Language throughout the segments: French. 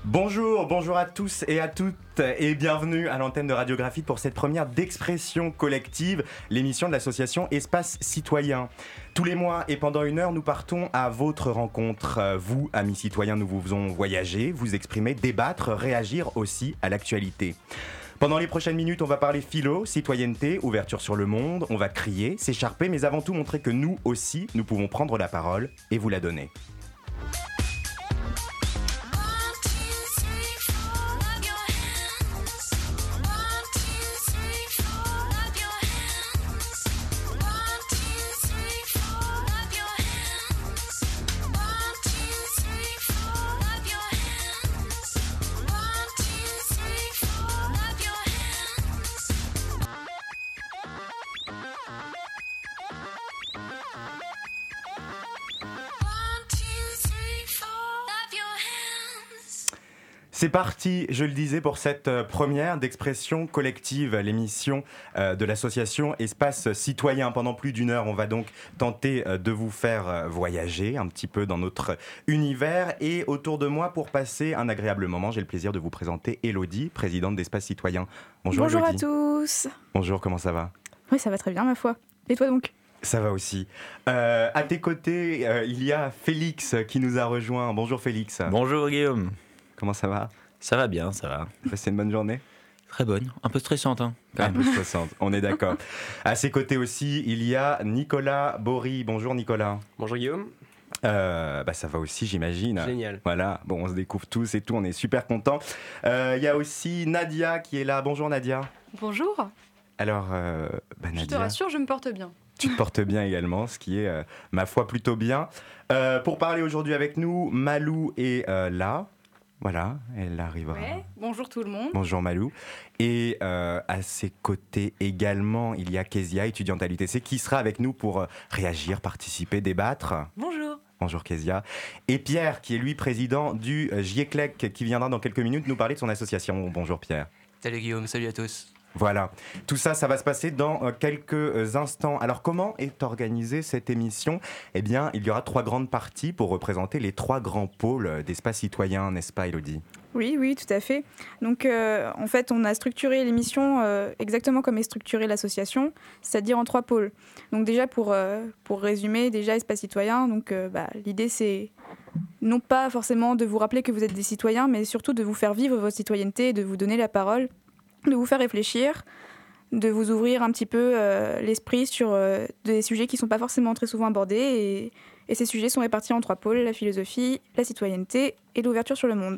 Bonjour à tous et à toutes et bienvenue à l'antenne de Radio Graphite pour cette première d'Expression Collective, l'émission de l'association Espace Citoyen. Tous les mois et pendant 1 heure, nous partons à votre rencontre. Vous, amis citoyens, nous vous faisons voyager, vous exprimer, débattre, réagir aussi à l'actualité. Pendant les prochaines minutes, on va parler philo, citoyenneté, ouverture sur le monde, on va crier, s'écharper, mais avant tout montrer que nous aussi, nous pouvons prendre la parole et vous la donner. C'est parti, je le disais, pour cette première d'Expression Collective, l'émission de l'association Espace Citoyen. Pendant plus d'1 heure, on va donc tenter de vous faire voyager un petit peu dans notre univers. Et autour de moi, pour passer un agréable moment, j'ai le plaisir de vous présenter Elodie, présidente d'Espace Citoyen. Bonjour Elodie. Bonjour à tous. Bonjour, comment ça va ? Oui, ça va très bien, ma foi. Et toi donc ? Ça va aussi. À tes côtés, il y a Félix qui nous a rejoint. Bonjour Félix. Bonjour Guillaume. Comment ça va ? Ça va bien, ça va. Passé une bonne journée ? Très bonne, un peu stressante hein, quand même. Un peu stressante, on est d'accord. À ses côtés aussi, il y a Nicolas Bory. Bonjour Nicolas. Bonjour Guillaume. Ça va aussi, j'imagine. Génial. Voilà, bon, on se découvre tous et tout, on est super contents. Il y a aussi Nadia qui est là. Bonjour Nadia. Bonjour. Alors, Nadia... Je te rassure, je me porte bien. Tu te portes bien également, ce qui est, ma foi, plutôt bien. Pour parler aujourd'hui avec nous, Malou est là. Voilà, elle arrivera. Ouais, bonjour tout le monde. Bonjour Malou. Et à ses côtés également, il y a Kezia, étudiante à l'UTC, qui sera avec nous pour réagir, participer, débattre. Bonjour. Bonjour Kezia. Et Pierre, qui est lui président du GIECLEC, qui viendra dans quelques minutes nous parler de son association. Bonjour Pierre. Salut Guillaume, salut à tous. Voilà, tout ça, ça va se passer dans quelques instants. Alors, comment est organisée cette émission ? Eh bien, il y aura 3 grandes parties pour représenter les 3 grands pôles d'Espace Citoyen, n'est-ce pas, Elodie ? Oui, tout à fait. Donc, en fait, on a structuré l'émission exactement comme est structurée l'association, c'est-à-dire en 3 pôles. Donc, déjà, pour résumer, déjà, Espace Citoyen, donc, l'idée, c'est non pas forcément de vous rappeler que vous êtes des citoyens, mais surtout de vous faire vivre votre citoyenneté, de vous donner la parole, de vous faire réfléchir, de vous ouvrir un petit peu l'esprit sur des sujets qui ne sont pas forcément très souvent abordés. Et ces sujets sont répartis en 3 pôles, la philosophie, la citoyenneté et l'ouverture sur le monde.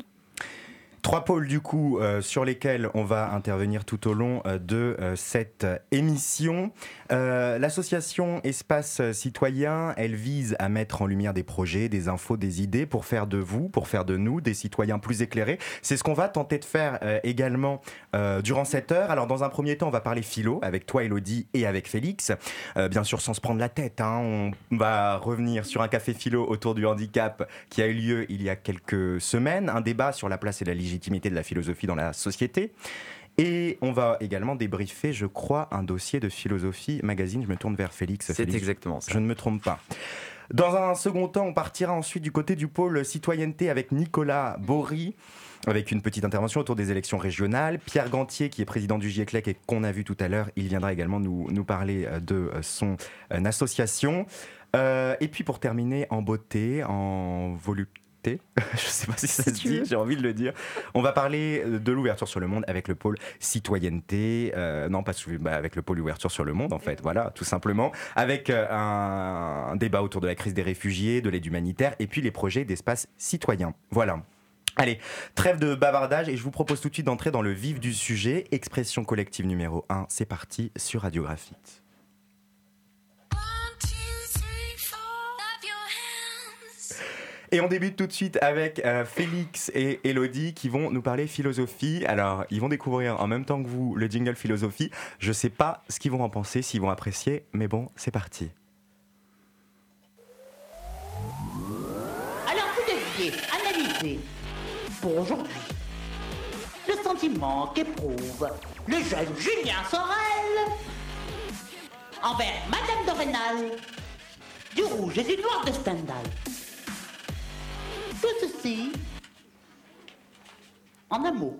3 pôles du coup sur lesquels on va intervenir tout au long de cette émission. L'association Espace Citoyen, elle vise à mettre en lumière des projets, des infos, des idées pour faire de vous, pour faire de nous des citoyens plus éclairés. C'est ce qu'on va tenter de faire également durant cette heure. Alors dans un premier temps, on va parler philo avec toi Elodie et avec Félix. Bien sûr sans se prendre la tête, on va revenir sur un café philo autour du handicap qui a eu lieu il y a quelques semaines. Un débat sur la place et la légitimité de la philosophie dans la société. Et on va également débriefer, je crois, un dossier de Philosophie Magazine. Je me tourne vers Félix. C'est Félix, exactement ça. Je ne me trompe pas. Dans un second temps, on partira ensuite du côté du pôle citoyenneté avec Nicolas Bory, avec une petite intervention autour des élections régionales. Pierre Gantier, qui est président du GIECLEC et qu'on a vu tout à l'heure, il viendra également nous parler de son association. Et puis pour terminer, en beauté, en volupté, je sais pas si ça se dit, j'ai envie de le dire. On va parler de l'ouverture sur le monde avec le pôle citoyenneté, avec le pôle ouverture sur le monde en fait, voilà, tout simplement, avec un débat autour de la crise des réfugiés, de l'aide humanitaire et puis les projets d'espace citoyen. Voilà. Allez, trêve de bavardage et je vous propose tout de suite d'entrer dans le vif du sujet. Expression collective numéro 1, c'est parti sur Radio Graphite. Et on débute tout de suite avec Félix et Elodie qui vont nous parler philosophie. Alors, ils vont découvrir en même temps que vous le jingle philosophie. Je sais pas ce qu'ils vont en penser, s'ils vont apprécier, mais bon, c'est parti. Alors vous deviez analyser pour aujourd'hui le sentiment qu'éprouve le jeune Julien Sorel envers Madame de Rênal, du rouge et du noir de Stendhal. Tout ceci En un mot.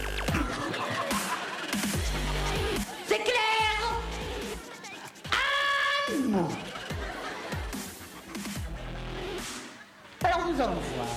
C'est clair? Un mot. Alors nous allons voir.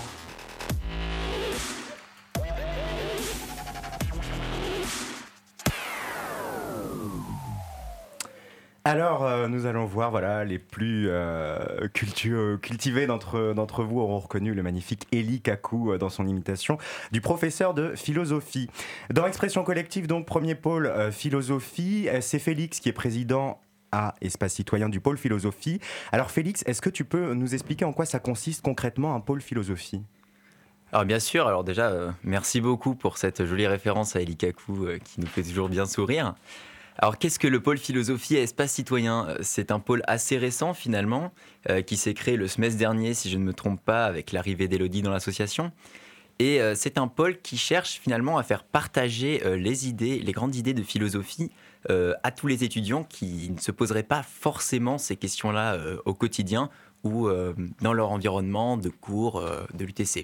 Alors, nous allons voir, voilà, les plus cultivés d'entre vous auront reconnu le magnifique Eli Kaku dans son imitation du professeur de philosophie. Dans Expression collective, donc, premier pôle philosophie, c'est Félix qui est président à Espace Citoyen du pôle philosophie. Alors Félix, est-ce que tu peux nous expliquer en quoi ça consiste concrètement un pôle philosophie ? Alors bien sûr, alors déjà, merci beaucoup pour cette jolie référence à Eli Kaku qui nous fait toujours bien sourire. Alors qu'est-ce que le pôle philosophie à Espace Citoyen ? C'est un pôle assez récent finalement, qui s'est créé le semestre dernier, si je ne me trompe pas, avec l'arrivée d'Élodie dans l'association. Et c'est un pôle qui cherche finalement à faire partager les grandes idées de philosophie à tous les étudiants qui ne se poseraient pas forcément ces questions-là au quotidien ou dans leur environnement de cours de l'UTC.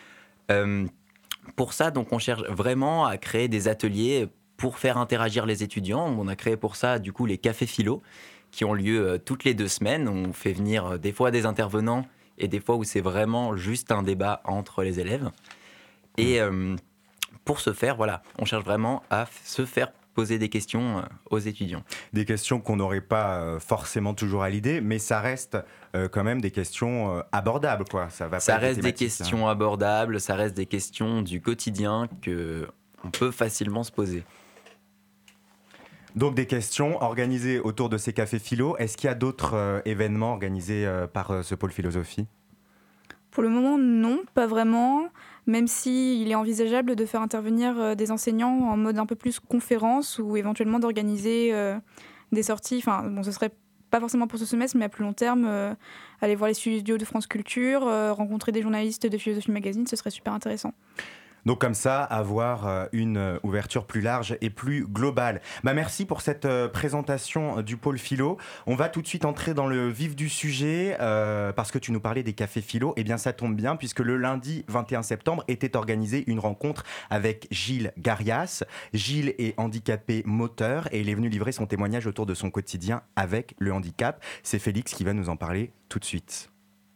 Pour ça, donc, on cherche vraiment à créer des ateliers pour faire interagir les étudiants. On a créé pour ça, du coup, les cafés philo qui ont lieu toutes les 2 semaines. On fait venir des fois des intervenants et des fois où c'est vraiment juste un débat entre les élèves. Et pour ce faire, voilà, on cherche vraiment à se faire poser des questions aux étudiants. Des questions qu'on n'aurait pas forcément toujours à l'idée, mais ça reste quand même des questions abordables, quoi. Ça reste des questions abordables, ça reste des questions du quotidien qu'on peut facilement se poser. Donc des questions organisées autour de ces cafés philo. Est-ce qu'il y a d'autres événements organisés par ce pôle philosophie ? Pour le moment, non, pas vraiment. Même s'il est envisageable de faire intervenir des enseignants en mode un peu plus conférence ou éventuellement d'organiser des sorties. Enfin, bon, ce serait pas forcément pour ce semestre, mais à plus long terme, aller voir les studios de France Culture, rencontrer des journalistes de Philosophie Magazine, ce serait super intéressant. Donc comme ça, avoir une ouverture plus large et plus globale. Merci pour cette présentation du pôle philo. On va tout de suite entrer dans le vif du sujet parce que tu nous parlais des cafés philo. Eh bien ça tombe bien puisque le lundi 21 septembre était organisée une rencontre avec Gilles Garias. Gilles est handicapé moteur et il est venu livrer son témoignage autour de son quotidien avec le handicap. C'est Félix qui va nous en parler tout de suite.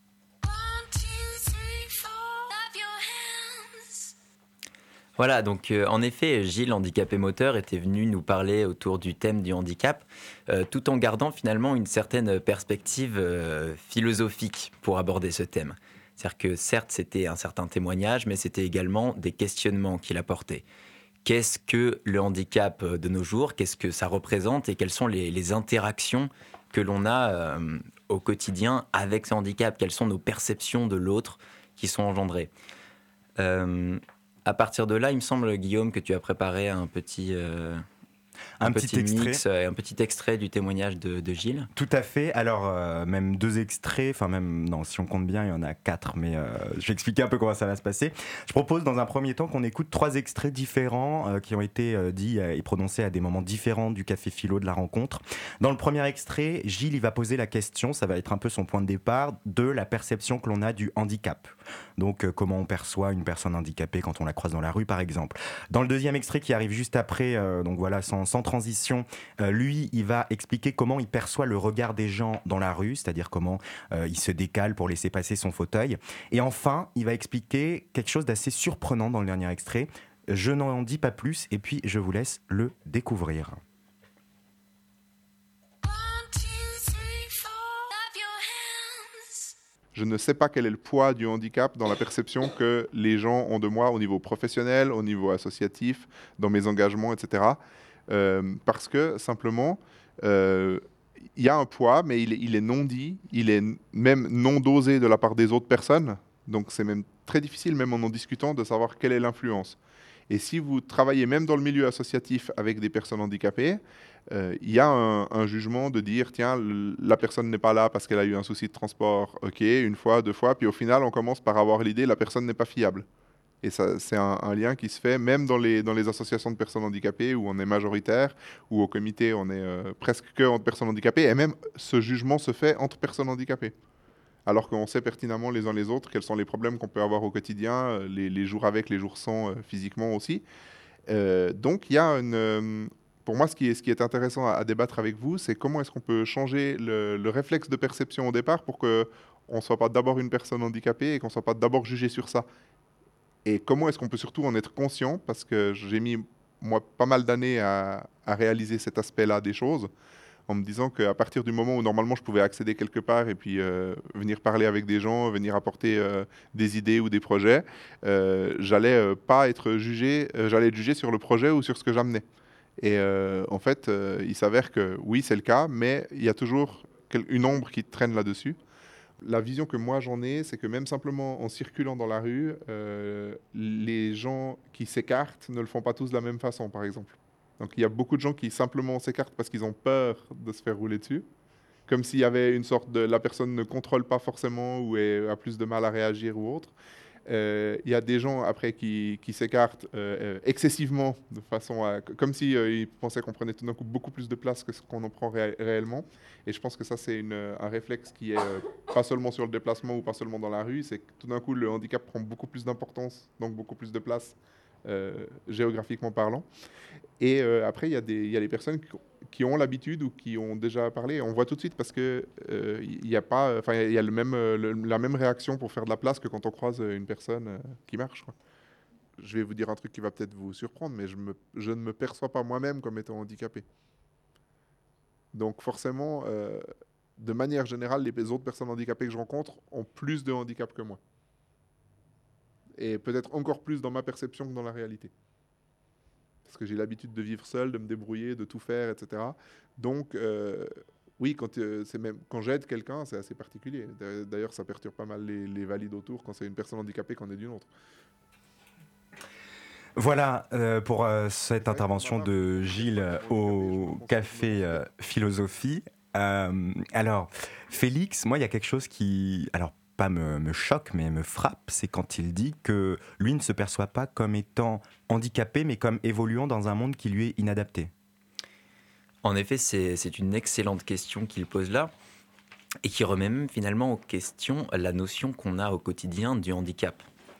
Voilà, donc en effet, Gilles, handicapé moteur, était venu nous parler autour du thème du handicap, tout en gardant finalement une certaine perspective philosophique pour aborder ce thème. C'est-à-dire que certes, c'était un certain témoignage, mais c'était également des questionnements qu'il apportait. Qu'est-ce que le handicap de nos jours ? Qu'est-ce que ça représente ? Et quelles sont les interactions que l'on a au quotidien avec ce handicap ? Quelles sont nos perceptions de l'autre qui sont engendrées ? À partir de là, il me semble, Guillaume, que tu as préparé un petit mix, un petit extrait du témoignage de Gilles. Tout à fait. Alors, même 2 extraits, enfin même, non, si on compte bien, il y en a 4, mais je vais expliquer un peu comment ça va se passer. Je propose dans un premier temps qu'on écoute 3 extraits différents qui ont été dits et prononcés à des moments différents du café philo de la rencontre. Dans le premier extrait, Gilles, il va poser la question, ça va être un peu son point de départ, de la perception que l'on a du handicap. Donc, comment on perçoit une personne handicapée quand on la croise dans la rue, par exemple. Dans le deuxième extrait qui arrive juste après, donc voilà, sans transition, lui, il va expliquer comment il perçoit le regard des gens dans la rue, c'est-à-dire comment il se décale pour laisser passer son fauteuil. Et enfin, il va expliquer quelque chose d'assez surprenant dans le dernier extrait. Je n'en dis pas plus et puis je vous laisse le découvrir. Je ne sais pas quel est le poids du handicap dans la perception que les gens ont de moi au niveau professionnel, au niveau associatif, dans mes engagements, etc. Parce que, simplement, il y a un poids, mais il est non dit, il est même non dosé de la part des autres personnes. Donc, c'est même très difficile, même en discutant, de savoir quelle est l'influence. Et si vous travaillez même dans le milieu associatif avec des personnes handicapées, il y a un jugement de dire, tiens, la personne n'est pas là parce qu'elle a eu un souci de transport, ok, 1 fois, 2 fois, puis au final, on commence par avoir l'idée, la personne n'est pas fiable. Et ça, c'est un lien qui se fait même dans les associations de personnes handicapées où on est majoritaire, ou au comité, on est presque que entre personnes handicapées, et même ce jugement se fait entre personnes handicapées. alors qu'on sait pertinemment les uns les autres quels sont les problèmes qu'on peut avoir au quotidien, les jours avec, les jours sans, physiquement aussi. Donc, il y a pour moi, ce qui est intéressant à débattre avec vous, c'est comment est-ce qu'on peut changer le réflexe de perception au départ pour qu'on ne soit pas d'abord une personne handicapée et qu'on ne soit pas d'abord jugé sur ça. Et comment est-ce qu'on peut surtout en être conscient, parce que j'ai mis, moi, pas mal d'années à réaliser cet aspect-là des choses, en me disant qu'à partir du moment où normalement je pouvais accéder quelque part et puis venir parler avec des gens, venir apporter des idées ou des projets, j'allais pas être jugé, j'allais être jugé sur le projet ou sur ce que j'amenais. Et en fait, il s'avère que oui, c'est le cas, mais il y a toujours une ombre qui traîne là-dessus. La vision que moi j'en ai, c'est que même simplement en circulant dans la rue, les gens qui s'écartent ne le font pas tous de la même façon, par exemple. Donc il y a beaucoup de gens qui simplement s'écartent parce qu'ils ont peur de se faire rouler dessus, comme s'il y avait une sorte de... La personne ne contrôle pas forcément ou a plus de mal à réagir ou autre. Il y a des gens après qui s'écartent excessivement, de façon à... comme s'ils ils pensaient qu'on prenait tout d'un coup beaucoup plus de place que ce qu'on en prend réellement. Et je pense que ça, c'est un réflexe qui est pas seulement sur le déplacement ou pas seulement dans la rue, c'est que tout d'un coup, le handicap prend beaucoup plus d'importance, donc beaucoup plus de place, géographiquement parlant. Et après, il y a les personnes qui ont l'habitude ou qui ont déjà parlé. On voit tout de suite parce que il y a pas, enfin, il y a la même réaction pour faire de la place que quand on croise une personne qui marche, quoi. Je vais vous dire un truc qui va peut-être vous surprendre, mais je ne me perçois pas moi-même comme étant handicapé. Donc forcément, de manière générale, les autres personnes handicapées que je rencontre ont plus de handicap que moi. Et peut-être encore plus dans ma perception que dans la réalité. Parce que j'ai l'habitude de vivre seul, de me débrouiller, de tout faire, etc. Donc, oui, quand j'aide quelqu'un, c'est assez particulier. D'ailleurs, ça perturbe pas mal les valides autour quand c'est une personne handicapée qu'on est d'une autre. Voilà pour cette intervention de Gilles au Café Philosophie. Alors, Félix, moi, il y a quelque chose qui... Alors, pas me choque, mais me frappe, c'est quand il dit que lui ne se perçoit pas comme étant handicapé, mais comme évoluant dans un monde qui lui est inadapté. En effet, c'est une excellente question qu'il pose là, et qui remet même finalement en question la notion qu'on a au quotidien du handicap.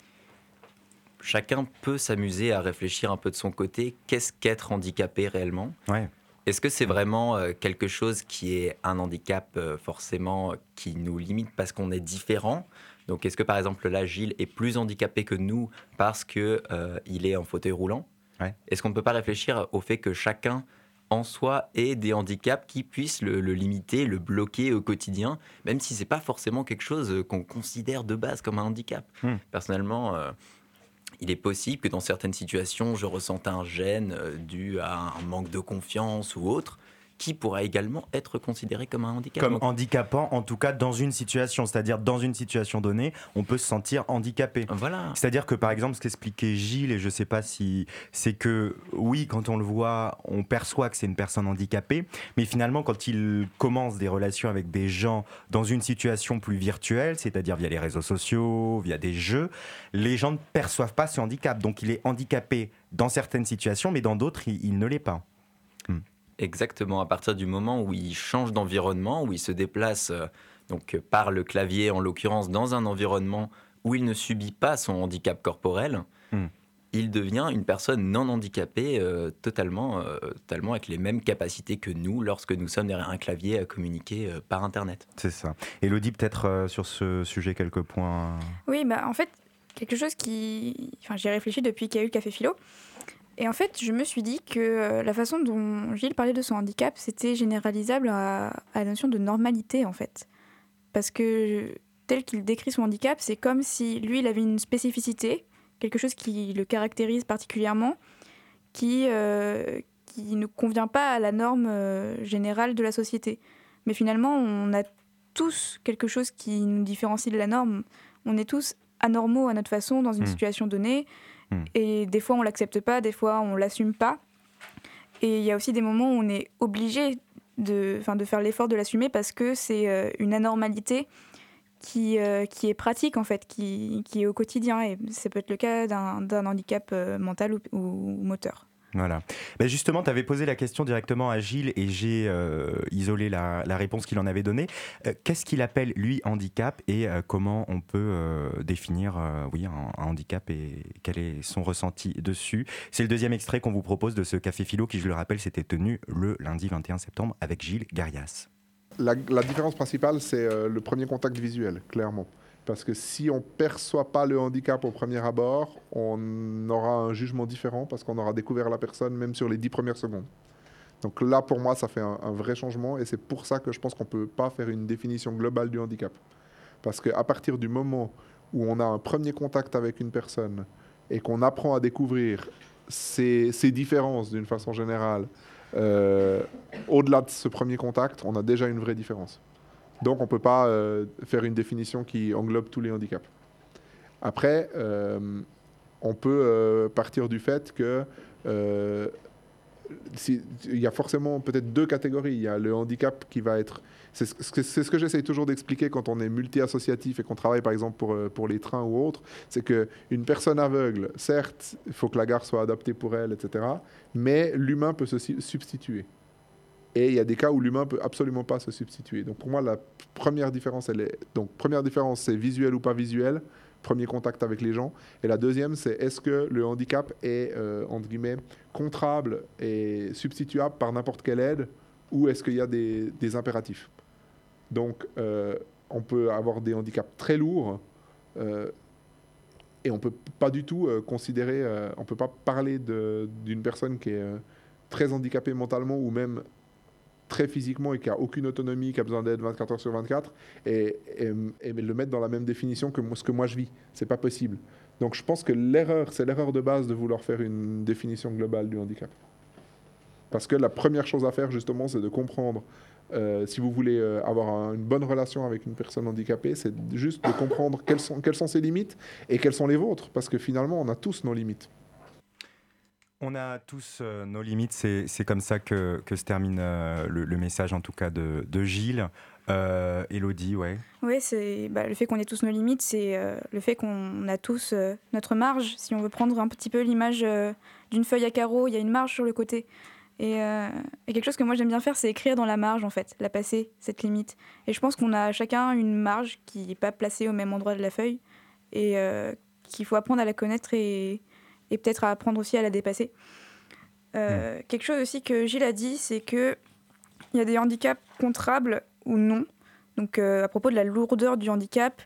Chacun peut s'amuser à réfléchir un peu de son côté, qu'est-ce qu'être handicapé réellement ? Ouais. Est-ce que c'est vraiment quelque chose qui est un handicap forcément qui nous limite parce qu'on est différent ? Donc est-ce que par exemple là, Gilles est plus handicapé que nous parce qu'il est en fauteuil roulant ? Ouais. Est-ce qu'on ne peut pas réfléchir au fait que chacun en soi ait des handicaps qui puissent le limiter, le bloquer au quotidien, même si ce n'est pas forcément quelque chose qu'on considère de base comme un handicap. Personnellement... il est possible que dans certaines situations, je ressente un gêne dû à un manque de confiance ou autre, qui pourra également être considéré comme un handicap. Comme handicapant, en tout cas, dans une situation. C'est-à-dire, dans une situation donnée, on peut se sentir handicapé. Voilà. C'est-à-dire que, par exemple, ce qu'expliquait Gilles, et je ne sais pas si... C'est que, oui, quand on le voit, on perçoit que c'est une personne handicapée, mais finalement, quand il commence des relations avec des gens dans une situation plus virtuelle, c'est-à-dire via les réseaux sociaux, via des jeux, les gens ne perçoivent pas ce handicap. Donc, il est handicapé dans certaines situations, mais dans d'autres, il ne l'est pas. Exactement, à partir du moment où il change d'environnement, où il se déplace donc, par le clavier, en l'occurrence, dans un environnement où il ne subit pas son handicap corporel, il devient une personne non handicapée, totalement avec les mêmes capacités que nous lorsque nous sommes derrière un clavier à communiquer par Internet. C'est ça. Élodie, peut-être sur ce sujet, quelques points. Oui, en fait, quelque chose j'y ai réfléchi depuis qu'il y a eu le Café Philo. Et en fait, je me suis dit que la façon dont Gilles parlait de son handicap, c'était généralisable à la notion de normalité, en fait. Parce que tel qu'il décrit son handicap, c'est comme si lui, il avait une spécificité, quelque chose qui le caractérise particulièrement, qui ne convient pas à la norme générale de la société. Mais finalement, on a tous quelque chose qui nous différencie de la norme. On est tous anormaux à notre façon dans une situation donnée. Et des fois, on ne l'accepte pas, des fois, on ne l'assume pas. Et il y a aussi des moments où on est obligé de faire l'effort de l'assumer parce que c'est une anormalité qui est pratique, en fait, qui est au quotidien. Et ça peut être le cas d'un handicap mental ou moteur. Voilà. Ben justement, tu avais posé la question directement à Gilles et j'ai isolé la réponse qu'il en avait donnée. Qu'est-ce qu'il appelle, lui, handicap et comment on peut définir un handicap et quel est son ressenti dessus? C'est le deuxième extrait qu'on vous propose de ce Café Philo qui, je le rappelle, s'était tenu le lundi 21 septembre avec Gilles Garias. La différence principale, c'est le premier contact visuel, clairement. Parce que si on ne perçoit pas le handicap au premier abord, on aura un jugement différent parce qu'on aura découvert la personne même sur les 10 premières secondes. Donc là, pour moi, ça fait un vrai changement et c'est pour ça que je pense qu'on ne peut pas faire une définition globale du handicap. Parce qu'à partir du moment où on a un premier contact avec une personne et qu'on apprend à découvrir ses différences d'une façon générale, au-delà de ce premier contact, on a déjà une vraie différence. Donc, on ne peut pas faire une définition qui englobe tous les handicaps. Après, on peut partir du fait que il y a forcément peut-être deux catégories. Il y a le handicap qui va être... C'est ce que j'essaye toujours d'expliquer quand on est multi-associatif et qu'on travaille par exemple pour les trains ou autres. C'est qu'une personne aveugle, certes, il faut que la gare soit adaptée pour elle, etc. Mais l'humain peut se substituer. Et il y a des cas où l'humain ne peut absolument pas se substituer. Donc pour moi, la première différence, c'est visuel ou pas visuel, premier contact avec les gens. Et la deuxième, c'est est-ce que le handicap est, entre guillemets, contrable et substituable par n'importe quelle aide, ou est-ce qu'il y a des impératifs. Donc on peut avoir des handicaps très lourds, et on ne peut pas du tout considérer, on ne peut pas parler d'une personne qui est très handicapée mentalement ou même très physiquement et qui n'a aucune autonomie, qui a besoin d'aide 24 heures sur 24, et le mettre dans la même définition que ce que moi je vis. C'est pas possible. Donc je pense que c'est l'erreur de base de vouloir faire une définition globale du handicap. Parce que la première chose à faire, justement, c'est de comprendre, si vous voulez avoir une bonne relation avec une personne handicapée, c'est juste de comprendre quelles sont ses limites et quelles sont les vôtres. Parce que finalement, on a tous nos limites. On a tous nos limites, c'est comme ça que se termine le message en tout cas de Gilles. Élodie, ouais. Oui, le fait qu'on ait tous nos limites, c'est le fait qu'on a tous notre marge. Si on veut prendre un petit peu l'image d'une feuille à carreaux, il y a une marge sur le côté. Et quelque chose que moi j'aime bien faire, c'est écrire dans la marge en fait, la passer, cette limite. Et je pense qu'on a chacun une marge qui n'est pas placée au même endroit de la feuille et qu'il faut apprendre à la connaître et peut-être à apprendre aussi à la dépasser. Quelque chose aussi que Gilles a dit, c'est qu'il y a des handicaps contrables ou non. Donc à propos de la lourdeur du handicap,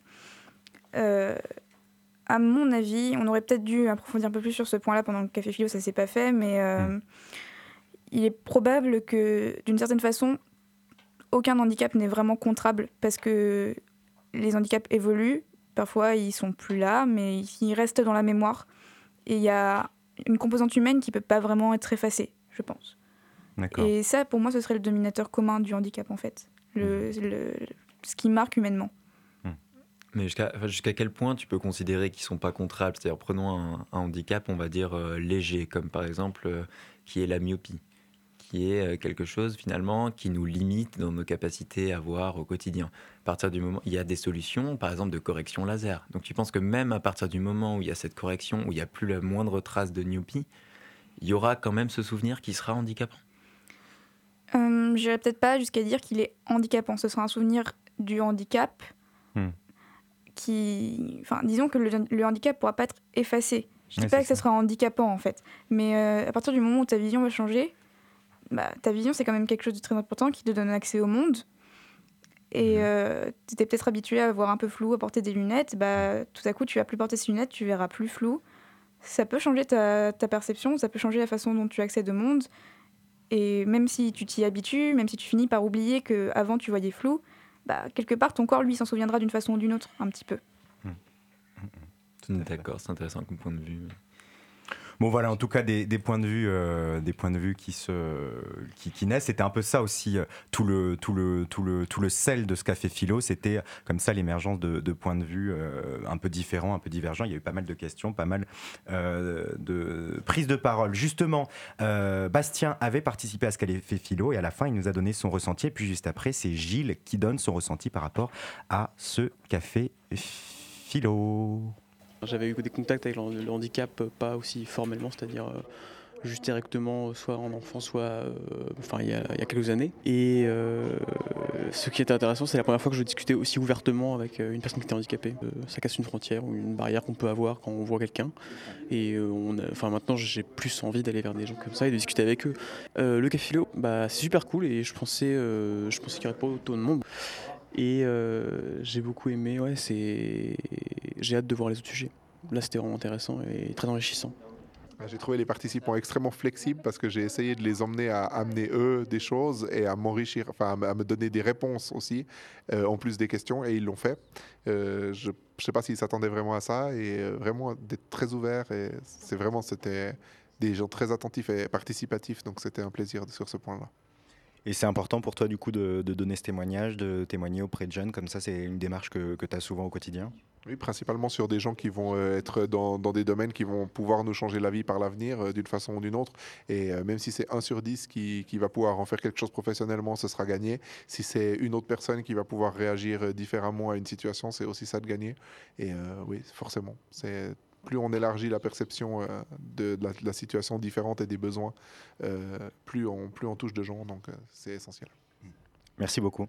à mon avis, on aurait peut-être dû approfondir un peu plus sur ce point-là pendant le Café Philo, ça ne s'est pas fait, mais il est probable que, d'une certaine façon, aucun handicap n'est vraiment contrable, parce que les handicaps évoluent, parfois ils sont plus là, mais ils restent dans la mémoire. Et il y a une composante humaine qui ne peut pas vraiment être effacée, je pense. D'accord. Et ça, pour moi, ce serait le dominateur commun du handicap, en fait. Ce qui marque humainement. Mais jusqu'à quel point tu peux considérer qu'ils ne sont pas contrables? C'est-à-dire, prenons un handicap, on va dire, léger, comme par exemple, qui est la myopie, qui est quelque chose, finalement, qui nous limite dans nos capacités à voir au quotidien. À partir du moment, il y a des solutions, par exemple, de correction laser. Donc, tu penses que même à partir du moment où il y a cette correction, où il n'y a plus la moindre trace de myopie, il y aura quand même ce souvenir qui sera handicapant? Je n'irais peut-être pas jusqu'à dire qu'il est handicapant. Ce sera un souvenir du handicap disons que le handicap ne pourra pas être effacé. Je ne dis pas que ça sera handicapant, en fait. Mais à partir du moment où ta vision va changer, ta vision, c'est quand même quelque chose de très important qui te donne accès au monde. Et tu étais peut-être habitué à voir un peu flou, à porter des lunettes. Tout à coup, tu vas plus porter ces lunettes, tu verras plus flou. Ça peut changer ta perception, ça peut changer la façon dont tu accèdes au monde. Et même si tu t'y habitues, même si tu finis par oublier qu'avant tu voyais flou, quelque part ton corps, lui, s'en souviendra d'une façon ou d'une autre, un petit peu. D'accord, c'est intéressant comme point de vue. Bon voilà, en tout cas des points de vue qui naissent. C'était un peu ça aussi tout le sel de ce Café Philo. C'était comme ça l'émergence de points de vue un peu différents, un peu divergents. Il y a eu pas mal de questions, pas mal de prises de parole. Justement, Bastien avait participé à ce Café Philo et à la fin il nous a donné son ressenti. Et puis juste après, c'est Gilles qui donne son ressenti par rapport à ce Café Philo. J'avais eu des contacts avec le handicap, pas aussi formellement, c'est-à-dire juste directement, soit en enfance, soit il y a quelques années. Et ce qui était intéressant, c'est la première fois que je discutais aussi ouvertement avec une personne qui était handicapée. Ça casse une frontière ou une barrière qu'on peut avoir quand on voit quelqu'un. Et maintenant, j'ai plus envie d'aller vers des gens comme ça et de discuter avec eux. Le Café Philo, c'est super cool et je pensais qu'il n'y aurait pas autant de monde. Et j'ai beaucoup aimé, j'ai hâte de voir les autres sujets. Là, c'était vraiment intéressant et très enrichissant. J'ai trouvé les participants extrêmement flexibles parce que j'ai essayé de les emmener à amener eux des choses et à m'enrichir, à me donner des réponses aussi, en plus des questions, et ils l'ont fait. Je ne sais pas s'ils s'attendaient vraiment à ça, et vraiment d'être très ouverts, et c'était des gens très attentifs et participatifs, donc c'était un plaisir sur ce point-là. Et c'est important pour toi du coup de donner ce témoignage, de témoigner auprès de jeunes, comme ça c'est une démarche que tu as souvent au quotidien? Oui, principalement sur des gens qui vont être dans des domaines qui vont pouvoir nous changer la vie par l'avenir d'une façon ou d'une autre. Et même si c'est 1 sur 10 qui va pouvoir en faire quelque chose professionnellement, ce sera gagné. Si c'est une autre personne qui va pouvoir réagir différemment à une situation, c'est aussi ça de gagner. Et oui, forcément, plus on élargit la perception de la situation différente et des besoins, plus on touche de gens, donc c'est essentiel. Merci beaucoup.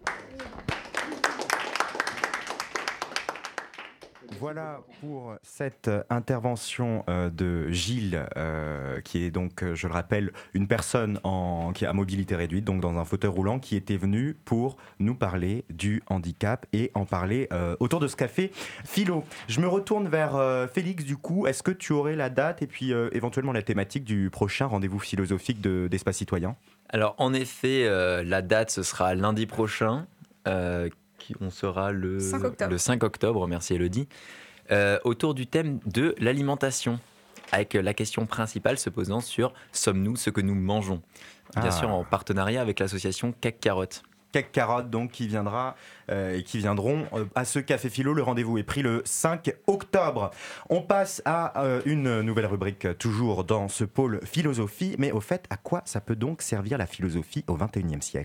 Voilà pour cette intervention de Gilles, qui est donc, je le rappelle, une personne qui a mobilité réduite, donc dans un fauteuil roulant, qui était venue pour nous parler du handicap et en parler autour de ce café philo. Je me retourne vers Félix, du coup. Est-ce que tu aurais la date et puis éventuellement la thématique du prochain rendez-vous philosophique d'Espace Citoyen ? Alors, en effet, la date, ce sera lundi prochain. On sera le 5 octobre, merci Elodie, autour du thème de l'alimentation, avec la question principale se posant sur « Sommes-nous ce que nous mangeons ?» Bien sûr en partenariat avec l'association CAC Carotte. CAC Carotte, donc, qui viendra et qui viendront à ce Café Philo. Le rendez-vous est pris le 5 octobre. On passe à une nouvelle rubrique, toujours dans ce pôle philosophie. Mais au fait, à quoi ça peut donc servir la philosophie au XXIe siècle ?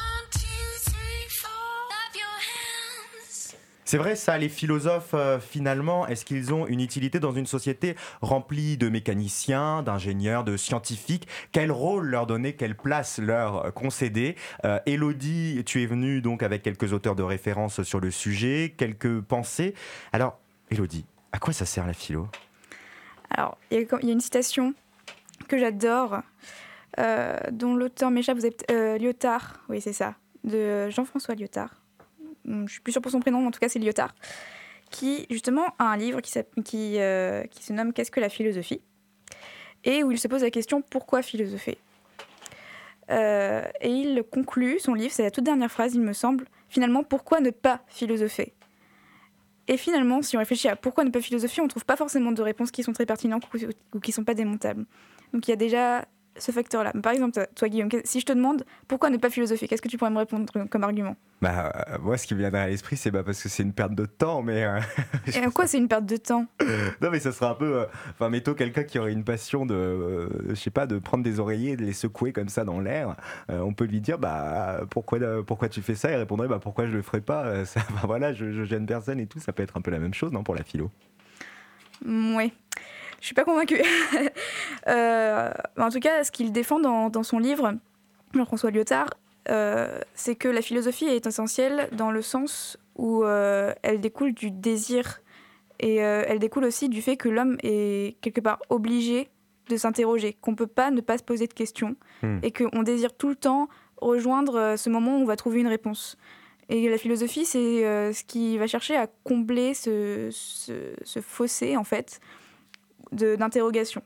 C'est vrai ça, les philosophes, finalement, est-ce qu'ils ont une utilité dans une société remplie de mécaniciens, d'ingénieurs, de scientifiques ? Quel rôle leur donner, quelle place leur concéder ? Elodie, tu es venue donc avec quelques auteurs de référence sur le sujet, quelques pensées. Alors, Elodie, à quoi ça sert la philo ? Alors, il y a une citation que j'adore, dont l'auteur m'échappe, vous avez Lyotard, oui c'est ça, de Jean-François Lyotard. Je suis plus sûre pour son prénom, mais en tout cas c'est Lyotard, qui justement a un livre qui se nomme « Qu'est-ce que la philosophie ?» et où il se pose la question « Pourquoi philosopher ?» Et il conclut son livre, c'est la toute dernière phrase il me semble, finalement « Pourquoi ne pas philosopher ?» Et finalement, si on réfléchit à pourquoi ne pas philosopher, on ne trouve pas forcément de réponses qui sont très pertinentes ou qui ne sont pas démontables. Donc il y a déjà ce facteur-là. Par exemple, toi Guillaume, si je te demande pourquoi ne pas philosopher, qu'est-ce que tu pourrais me répondre comme argument ? Moi, ce qui me viendrait à l'esprit, c'est parce que c'est une perte de temps, mais... Et quoi, c'est une perte de temps ? Non, mais ça serait un peu... mettons quelqu'un qui aurait une passion de... je sais pas, de prendre des oreillers et de les secouer comme ça dans l'air. On peut lui dire, pourquoi tu fais ça ? Il répondrait, pourquoi je le ferais pas ? Je gêne personne et tout. Ça peut être un peu la même chose, non, pour la philo ? Oui. Je suis pas convaincue. En tout cas, ce qu'il défend dans son livre, Jean-François Lyotard, c'est que la philosophie est essentielle dans le sens où elle découle du désir et elle découle aussi du fait que l'homme est quelque part obligé de s'interroger, qu'on ne peut pas ne pas se poser de questions et qu'on désire tout le temps rejoindre ce moment où on va trouver une réponse. Et la philosophie, c'est ce qui va chercher à combler ce fossé, en fait, d'interrogation.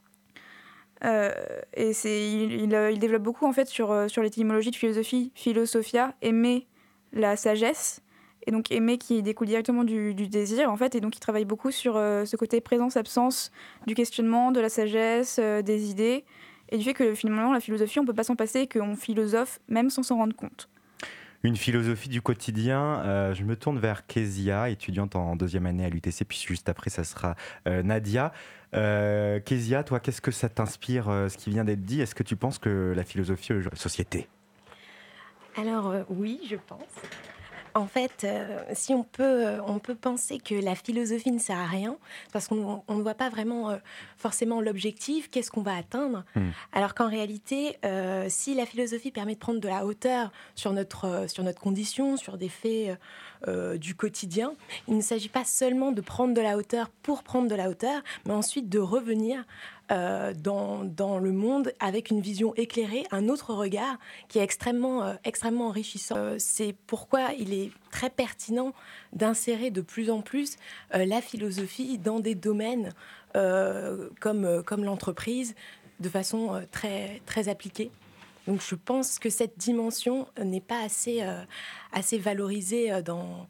Et il développe beaucoup en fait sur l'étymologie de philosophie, philosophia, aimer la sagesse, et donc aimer qui découle directement du désir en fait, et donc il travaille beaucoup sur ce côté présence-absence du questionnement, de la sagesse, des idées, et du fait que finalement la philosophie on peut pas s'en passer et qu'on philosophe même sans s'en rendre compte. Une philosophie du quotidien, je me tourne vers Kezia, étudiante en 2e année à l'UTC, puis juste après ça sera Nadia. Kezia, toi, qu'est-ce que ça t'inspire, ce qui vient d'être dit ? Est-ce que tu penses que la philosophie est une société ? Alors oui, je pense. En fait, si on peut penser que la philosophie ne sert à rien, parce qu'on ne voit pas vraiment forcément l'objectif, qu'est-ce qu'on va atteindre, alors qu'en réalité, si la philosophie permet de prendre de la hauteur sur notre condition, sur des faits du quotidien, il ne s'agit pas seulement de prendre de la hauteur pour prendre de la hauteur, mais ensuite de revenir dans le monde avec une vision éclairée, un autre regard qui est extrêmement enrichissant. C'est pourquoi il est très pertinent d'insérer de plus en plus la philosophie dans des domaines comme l'entreprise de façon très, très appliquée. Donc je pense que cette dimension n'est pas assez valorisée dans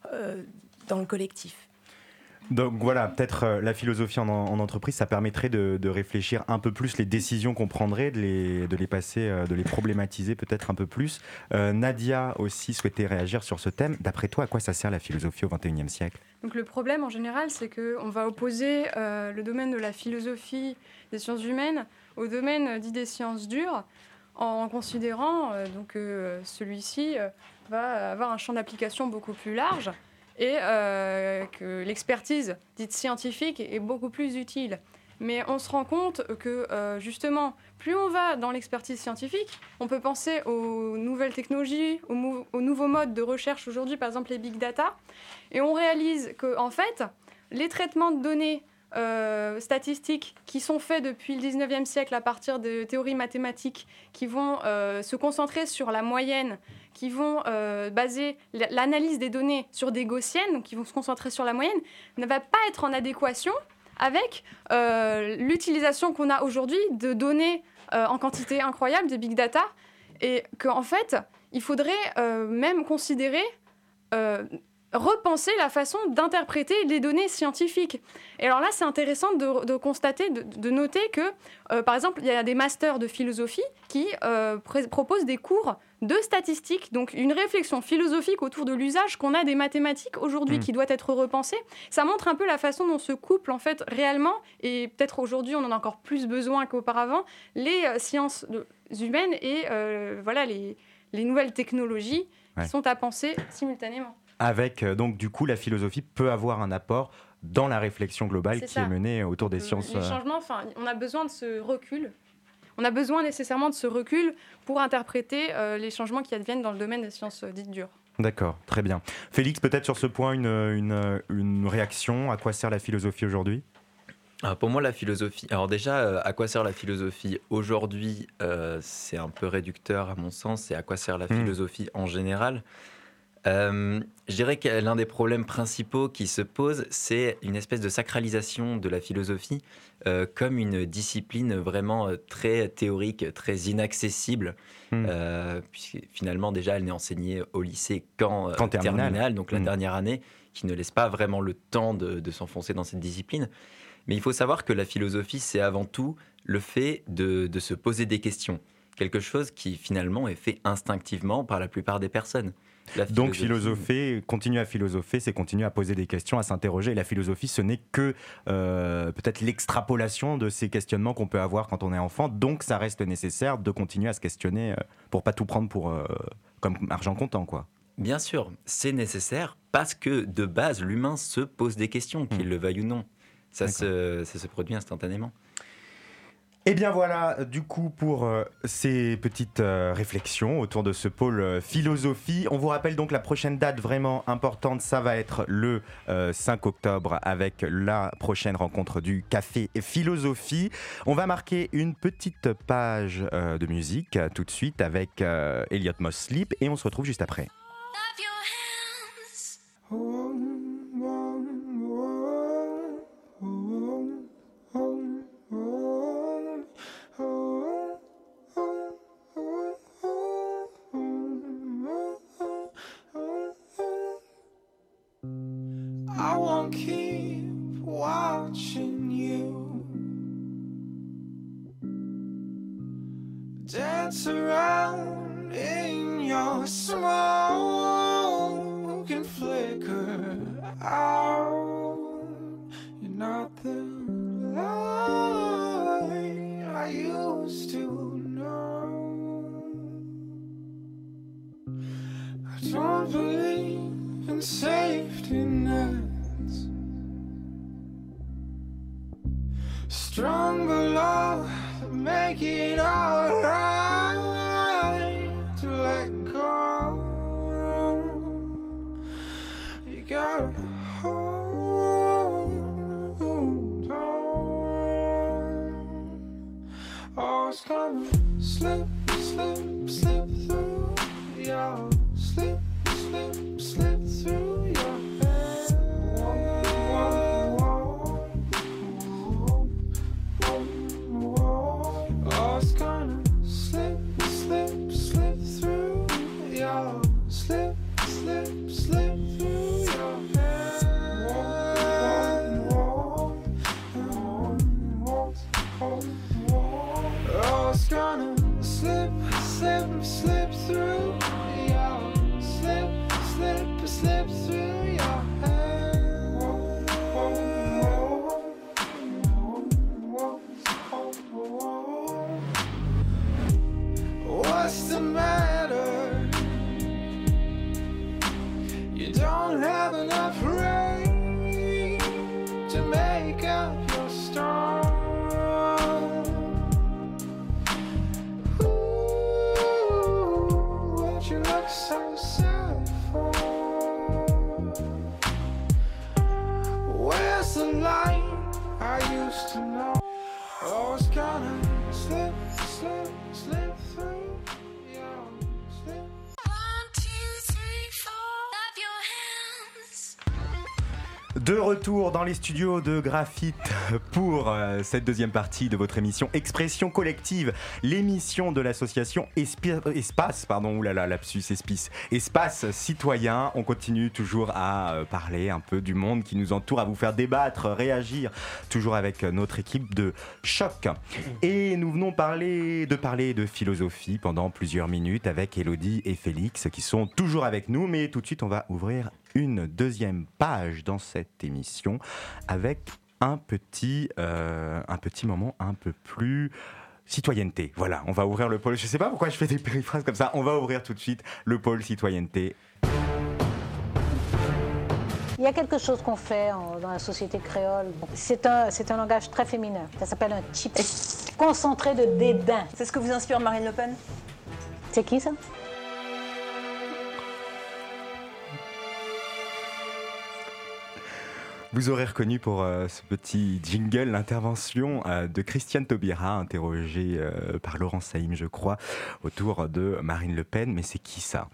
le collectif. Donc voilà, peut-être la philosophie en entreprise, ça permettrait de réfléchir un peu plus les décisions qu'on prendrait, de les passer, de les problématiser peut-être un peu plus. Nadia aussi souhaitait réagir sur ce thème. D'après toi, à quoi ça sert la philosophie au XXIe siècle ? Donc le problème en général, c'est qu'on va opposer le domaine de la philosophie des sciences humaines au domaine dit des sciences dures, en considérant que celui-ci va avoir un champ d'application beaucoup plus large et que l'expertise dite scientifique est beaucoup plus utile. Mais on se rend compte que justement, plus on va dans l'expertise scientifique, on peut penser aux nouvelles technologies, aux nouveaux modes de recherche aujourd'hui, par exemple les big data, et on réalise que en fait, les traitements de données statistiques qui sont faits depuis le 19e siècle à partir de théories mathématiques qui vont se concentrer sur la moyenne, qui vont baser l'analyse des données sur des gaussiennes, donc qui vont se concentrer sur la moyenne, ne va pas être en adéquation avec l'utilisation qu'on a aujourd'hui de données en quantité incroyable, de big data, et qu'en fait, il faudrait même considérer repenser la façon d'interpréter les données scientifiques. Et alors là, c'est intéressant de constater, de noter que, par exemple, il y a des masters de philosophie qui proposent des cours de statistiques, donc une réflexion philosophique autour de l'usage qu'on a des mathématiques aujourd'hui qui doit être repensée. Ça montre un peu la façon dont se couplent en fait réellement, et peut-être aujourd'hui on en a encore plus besoin qu'auparavant, les sciences humaines et voilà, les nouvelles technologies qui sont à penser simultanément. Avec, donc, du coup, la philosophie peut avoir un apport dans la réflexion globale qui est menée autour des sciences. Les changements, on a besoin de ce recul. On a besoin nécessairement de ce recul pour interpréter les changements qui adviennent dans le domaine des sciences dites dures. D'accord, très bien. Félix, peut-être sur ce point, une réaction. À quoi sert la philosophie aujourd'hui ? Alors pour moi, la philosophie... Alors déjà, à quoi sert la philosophie aujourd'hui ? C'est un peu réducteur à mon sens. Et à quoi sert la philosophie en général ? Je dirais que l'un des problèmes principaux qui se posent, c'est une espèce de sacralisation de la philosophie comme une discipline vraiment très théorique, très inaccessible, puisque finalement déjà elle n'est enseignée au lycée qu'en terminale, donc la dernière année, qui ne laisse pas vraiment le temps de s'enfoncer dans cette discipline. Mais il faut savoir que la philosophie, c'est avant tout le fait de se poser des questions, quelque chose qui finalement est fait instinctivement par la plupart des personnes. Donc continuer à philosopher, c'est continuer à poser des questions, à s'interroger. La philosophie, ce n'est que peut-être l'extrapolation de ces questionnements qu'on peut avoir quand on est enfant. Donc ça reste nécessaire de continuer à se questionner pour pas tout prendre comme argent comptant, quoi. Bien sûr, c'est nécessaire parce que de base, l'humain se pose des questions, qu'il le veuille ou non. Ça se produit instantanément. Et bien voilà, du coup, pour ces petites réflexions autour de ce pôle philosophie. On vous rappelle donc la prochaine date vraiment importante, ça va être le 5 octobre avec la prochaine rencontre du Café Philosophie. On va marquer une petite page de musique tout de suite avec Elliot Moss Sleep et on se retrouve juste après. I won't keep watching you dance around in your smoke and flicker out. You're not the light I used to know. I don't believe safety nets. Stronger love to make it alright. To let go, you gotta hold on. Oh, it's gonna slip, slip, slip through your slip, slip, slip through your head. Oh, it's gonna slip, slip, slip through your slip, slip, slip through your head. Oh, it's gonna slip, slip, slip through your slip, slip, slip through your head. What's the matter? You don't have enough rain to make up your storm. Ooh, what you look so sad for? Where's the line I used to know? Oh, it's gonna slip, slip, slip through your slip. 1, 2, 3, 4. Clap your hands. De retour dans les studios de Graphite pour cette deuxième partie de votre émission Expression collective, l'émission de l'association Espace, Espace Citoyen. On continue toujours à parler un peu du monde qui nous entoure, à vous faire débattre, réagir, toujours avec notre équipe de choc. Et nous venons parler de philosophie pendant plusieurs minutes avec Elodie et Félix qui sont toujours avec nous, mais tout de suite on va ouvrir une deuxième page dans cette émission avec un petit moment un peu plus citoyenneté. Voilà, on va ouvrir le pôle. Je sais pas pourquoi je fais des périphrases comme ça. On va ouvrir tout de suite le pôle citoyenneté. Il y a quelque chose qu'on fait dans la société créole. C'est un langage très féminin. Ça s'appelle un type concentré de dédain. C'est ce que vous inspire Marine Le Pen? C'est qui ça? Vous aurez reconnu pour ce petit jingle l'intervention de Christiane Taubira, interrogée par Laurent Saïm, je crois, autour de Marine Le Pen. Mais c'est qui ça?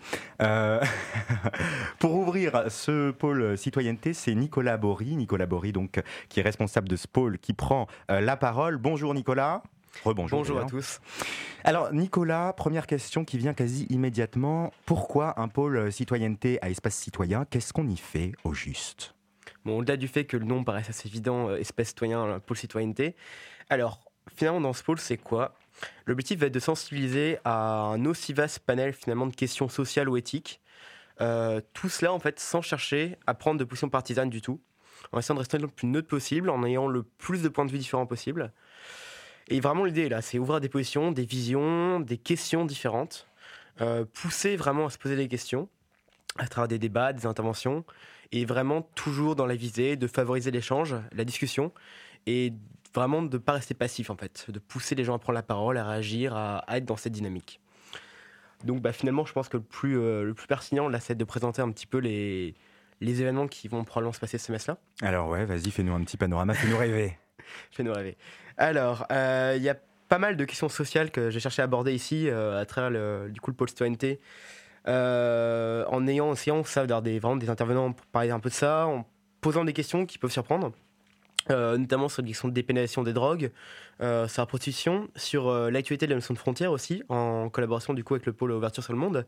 Pour ouvrir ce pôle citoyenneté, c'est Nicolas Bory, donc, qui est responsable de ce pôle, qui prend la parole. Bonjour Nicolas. Rebonjour. Bonjour à tous. Alors Nicolas, première question qui vient quasi immédiatement. Pourquoi un pôle citoyenneté à Espace Citoyen? Qu'est-ce qu'on y fait au juste? Bon, au-delà du fait que le nom paraisse assez évident, Espace Citoyen, pôle citoyenneté, alors finalement dans ce pôle c'est quoi? L'objectif va être de sensibiliser à un aussi vaste panel finalement de questions sociales ou éthiques, tout cela en fait sans chercher à prendre de position partisane du tout, en essayant de rester le plus neutre possible, en ayant le plus de points de vue différents possible. Et vraiment l'idée est là, c'est ouvrir des positions, des visions, des questions différentes, pousser vraiment à se poser des questions à travers des débats, des interventions, et vraiment toujours dans la visée de favoriser l'échange, la discussion, et vraiment de ne pas rester passif en fait, de pousser les gens à prendre la parole, à réagir, à être dans cette dynamique. Donc finalement je pense que le plus pertinent là c'est de présenter un petit peu les événements qui vont probablement se passer ce semestre-là. Alors ouais, vas-y, fais-nous un petit panorama, fais-nous rêver. Fais-nous rêver. Alors, il y a pas mal de questions sociales que j'ai cherché à aborder ici à travers le pôle citoyenneté. En essayant ça, d'avoir vraiment des intervenants pour parler un peu de ça, en posant des questions qui peuvent surprendre, notamment sur la question de dépénalisation des drogues, sur la prostitution, sur l'actualité de la notion de frontière aussi, en collaboration du coup avec le pôle Ouverture sur le Monde.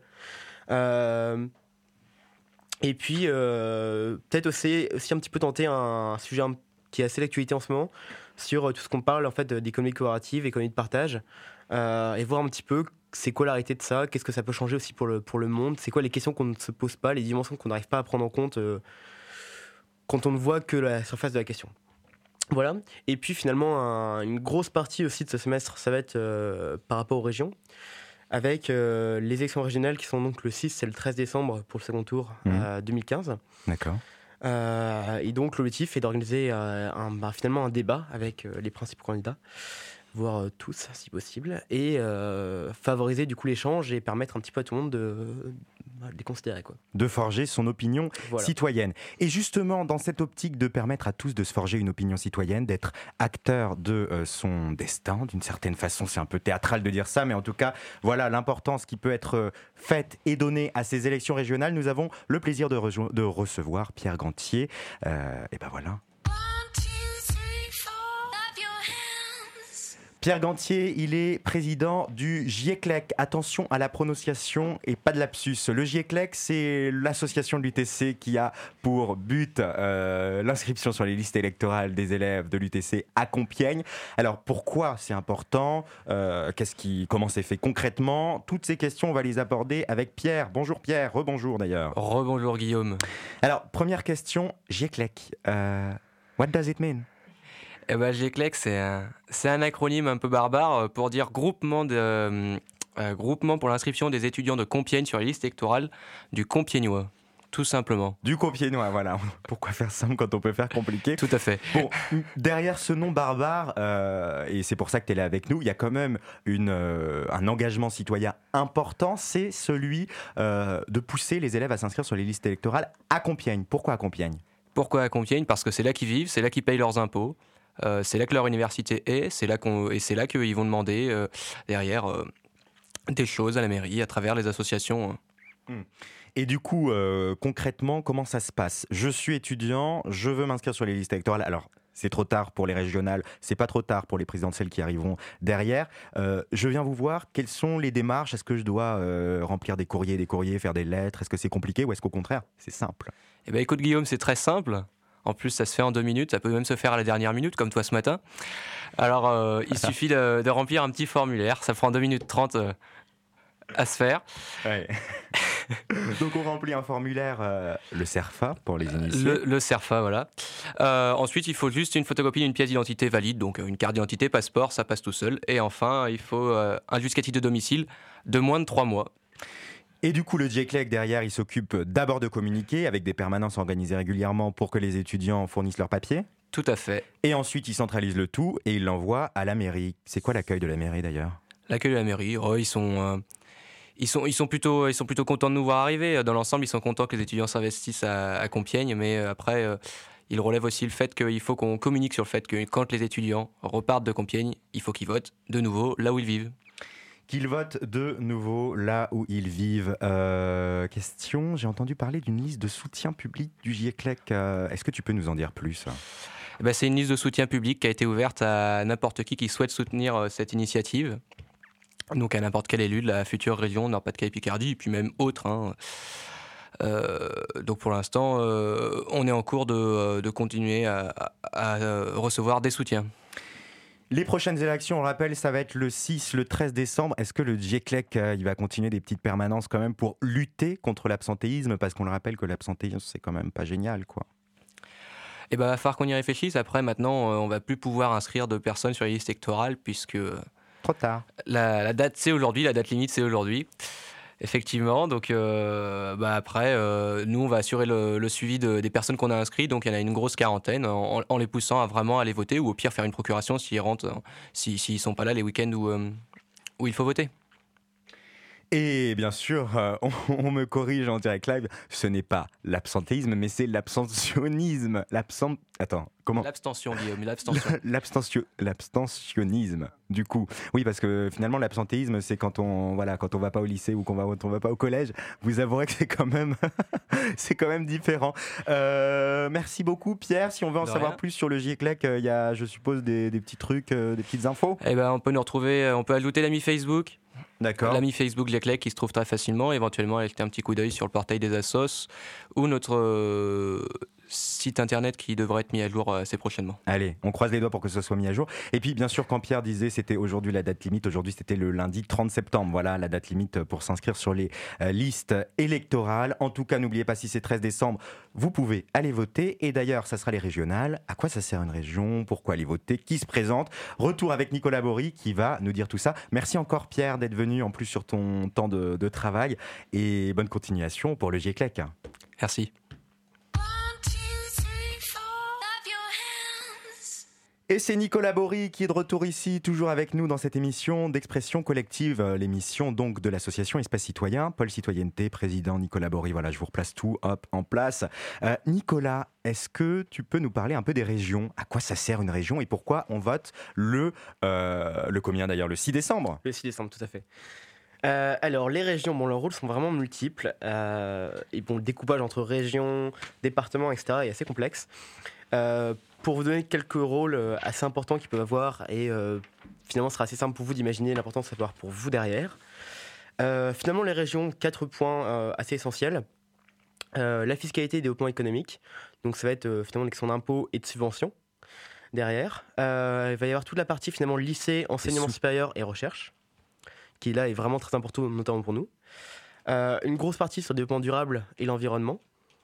Et puis peut-être aussi un petit peu tenter un sujet qui est assez l'actualité en ce moment, sur tout ce qu'on parle en fait d'économie coopérative, économie de partage, et voir un petit peu c'est quoi la réalité de ça, qu'est-ce que ça peut changer aussi pour le monde, c'est quoi les questions qu'on ne se pose pas, les dimensions qu'on n'arrive pas à prendre en compte quand on ne voit que la surface de la question. Voilà. Et puis finalement, une grosse partie aussi de ce semestre, ça va être par rapport aux régions, avec les élections régionales qui sont donc le 6 et le 13 décembre pour le second tour 2015. D'accord. Et donc l'objectif est d'organiser finalement un débat avec les principaux candidats, voire tous si possible, et favoriser du coup l'échange et permettre un petit peu à tout le monde de les considérer, quoi. De forger son opinion citoyenne. Et justement, dans cette optique de permettre à tous de se forger une opinion citoyenne, d'être acteur de son destin, d'une certaine façon, c'est un peu théâtral de dire ça, mais en tout cas, voilà l'importance qui peut être faite et donnée à ces élections régionales. Nous avons le plaisir de recevoir Pierre Gantier. Et ben voilà. Pierre Gantier, il est président du GIECLEC. Attention à la prononciation et pas de lapsus. Le GIECLEC, c'est l'association de l'UTC qui a pour but l'inscription sur les listes électorales des élèves de l'UTC à Compiègne. Alors pourquoi c'est important ? Comment c'est fait concrètement ? Toutes ces questions, on va les aborder avec Pierre. Bonjour Pierre, rebonjour d'ailleurs. Rebonjour Guillaume. Alors première question, GIECLEC. What does it mean ? Eh ben, GIECLEC, c'est un acronyme un peu barbare pour dire groupement pour l'inscription des étudiants de Compiègne sur les listes électorales du Compiègnois, tout simplement. Du Compiègnois, voilà. Pourquoi faire simple quand on peut faire compliqué ? Tout à fait. Bon, derrière ce nom barbare, et c'est pour ça que tu es là avec nous, il y a quand même un engagement citoyen important, c'est celui de pousser les élèves à s'inscrire sur les listes électorales à Compiègne. Pourquoi à Compiègne ? Pourquoi à Compiègne ? Parce que c'est là qu'ils vivent, c'est là qu'ils payent leurs impôts. C'est là que leur université est, c'est là qu'ils vont demander derrière des choses à la mairie à travers les associations. Et du coup, concrètement, comment ça se passe ? Je suis étudiant, je veux m'inscrire sur les listes électorales. Alors, c'est trop tard pour les régionales, c'est pas trop tard pour les présidentielles qui arriveront derrière. Je viens vous voir, quelles sont les démarches ? Est-ce que je dois remplir des courriers, faire des lettres ? Est-ce que c'est compliqué ou est-ce qu'au contraire, c'est simple ? Eh bien, écoute Guillaume, c'est très simple. En plus, ça se fait en 2 minutes, ça peut même se faire à la dernière minute, comme toi ce matin. Alors, il suffit de remplir un petit formulaire, ça prend 2 minutes 30 à se faire. Ouais. Donc on remplit un formulaire, le CERFA pour les initiés. Le CERFA, voilà. Ensuite, il faut juste une photocopie d'une pièce d'identité valide, donc une carte d'identité, passeport, ça passe tout seul. Et enfin, il faut un justificatif de domicile de moins de 3 mois. Et du coup, le GIECLEC, derrière, il s'occupe d'abord de communiquer avec des permanences organisées régulièrement pour que les étudiants fournissent leurs papiers. Tout à fait. Et ensuite, il centralise le tout et il l'envoie à la mairie. C'est quoi l'accueil de la mairie, d'ailleurs ? L'accueil de la mairie, ils sont plutôt contents de nous voir arriver. Dans l'ensemble, ils sont contents que les étudiants s'investissent à Compiègne, mais après, ils relèvent aussi le fait qu'il faut qu'on communique sur le fait que quand les étudiants repartent de Compiègne, il faut qu'ils votent de nouveau là où ils vivent. Qu'ils votent de nouveau là où ils vivent. Question, j'ai entendu parler d'une liste de soutien public du GIECLEC. Est-ce que tu peux nous en dire plus ? C'est une liste de soutien public qui a été ouverte à n'importe qui souhaite soutenir cette initiative. Donc à n'importe quel élu de la future région Nord-Pas-de-Calais-Picardie, et puis même autres. Donc pour l'instant, on est en cours de continuer à recevoir des soutiens. Les prochaines élections, on le rappelle, ça va être le 6, le 13 décembre. Est-ce que le GIECLEC, il va continuer des petites permanences quand même pour lutter contre l'absentéisme ? Parce qu'on le rappelle que l'absentéisme, c'est quand même pas génial, quoi. Il va falloir qu'on y réfléchisse. Après, maintenant, on va plus pouvoir inscrire de personnes sur les listes électorales puisque... Trop tard. La date, c'est aujourd'hui. La date limite, c'est aujourd'hui. Effectivement. Donc, après, nous, on va assurer le suivi des personnes qu'on a inscrites. Donc, il y en a une grosse quarantaine en les poussant à vraiment aller voter ou au pire faire une procuration s'ils rentrent, s'ils sont pas là les week-ends où il faut voter. Et bien sûr, on me corrige en direct live, ce n'est pas l'absentéisme, mais c'est l'abstentionnisme. L'abstention, Guillaume, l'abstention. L'abstentionnisme, du coup. Oui, parce que finalement, l'absentéisme, c'est quand on va pas au lycée ou quand on va pas au collège. Vous avouerez que c'est quand même différent. Merci beaucoup, Pierre. Si on veut en savoir plus sur le GIECLEC, il y a, je suppose, des petits trucs, des petites infos. On peut nous retrouver, on peut ajouter l'ami Facebook. D'accord. L'ami Facebook GIECLEC qui se trouve très facilement, éventuellement aller jeter un petit coup d'œil sur le portail des assos ou notre site internet qui devrait être mis à jour assez prochainement. Allez, on croise les doigts pour que ce soit mis à jour. Et puis, bien sûr, quand Pierre disait c'était aujourd'hui la date limite, aujourd'hui c'était le lundi 30 septembre. Voilà la date limite pour s'inscrire sur les listes électorales. En tout cas, n'oubliez pas, si c'est 13 décembre, vous pouvez aller voter. Et d'ailleurs, ça sera les régionales. À quoi ça sert une région? Pourquoi aller voter? Qui se présente? Retour avec Nicolas Bory qui va nous dire tout ça. Merci encore, Pierre, d'être venu en plus sur ton temps de travail. Et bonne continuation pour le GIECLEC. Merci. Et c'est Nicolas Bory qui est de retour ici, toujours avec nous dans cette émission d'expression collective, l'émission donc de l'association Espace Citoyen, Pôle Citoyenneté, président Nicolas Bory. Voilà, je vous replace tout, hop, en place. Nicolas, est-ce que tu peux nous parler un peu des régions? À quoi ça sert une région et pourquoi on vote le combien d'ailleurs? Le 6 décembre? Le 6 décembre, tout à fait. Alors, les régions, bon, leurs rôles sont vraiment multiples. Et bon, le découpage entre régions, départements, etc. est assez complexe. Pour vous donner quelques rôles assez importants qu'ils peuvent avoir, et finalement, ce sera assez simple pour vous d'imaginer l'importance que ça peut avoir pour vous derrière. Finalement, les régions, 4 points assez essentiels. La fiscalité et le développement économique. Donc, ça va être finalement les questions d'impôts et de subventions derrière. Il va y avoir toute la partie finalement lycée, enseignement supérieur et recherche, qui là est vraiment très important, notamment pour nous. Une grosse partie sur le développement durable et l'environnement,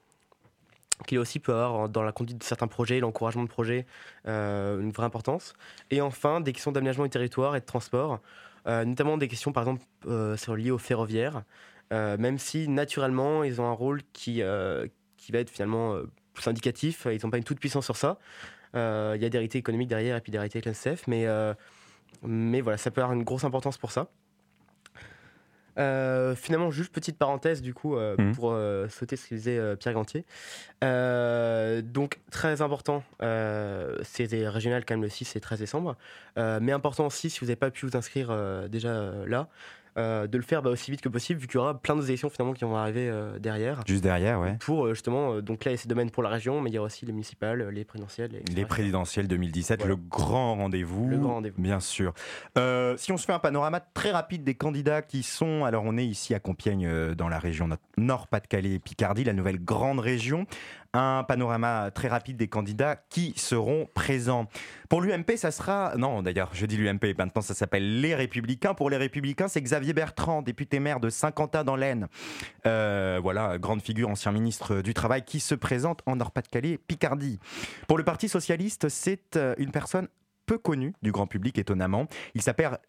qui là aussi peut avoir dans la conduite de certains projets, l'encouragement de projets, une vraie importance. Et enfin, des questions d'aménagement du territoire et de transport, notamment des questions par exemple liées au ferroviaire, même si naturellement ils ont un rôle qui va être finalement plus indicatif, ils n'ont pas une toute puissance sur ça. Il y a des réalités économiques derrière et puis des réalités avec l'ANSEF, mais voilà, ça peut avoir une grosse importance pour ça. Finalement, juste petite parenthèse du coup pour sauter ce que disait Pierre Gantier. Donc très important, c'est des régionales quand même le 6 et 13 décembre, mais important aussi si vous n'avez pas pu vous inscrire déjà là, de le faire aussi vite que possible, vu qu'il y aura plein d'autres élections finalement qui vont arriver derrière. Juste derrière, ouais. Pour justement, donc là il y a ces domaines pour la région, mais il y a aussi les municipales, les présidentielles. Les présidentielles 2017, voilà. Le grand rendez-vous. Le grand rendez-vous. Bien sûr. Si on se fait un panorama très rapide des candidats qui sont, alors on est ici à Compiègne, dans la région Nord-Pas-de-Calais et Picardie, la nouvelle grande région. Un panorama très rapide des candidats qui seront présents. Pour l'UMP, ça sera... Non, d'ailleurs, je dis l'UMP, maintenant ça s'appelle Les Républicains. Pour Les Républicains, c'est Xavier Bertrand, député maire de Saint-Quentin dans l'Aisne. Voilà, grande figure, ancien ministre du Travail, qui se présente en Nord-Pas-de-Calais, Picardie. Pour le Parti Socialiste, c'est une personne peu connue du grand public, étonnamment. Il s'appelle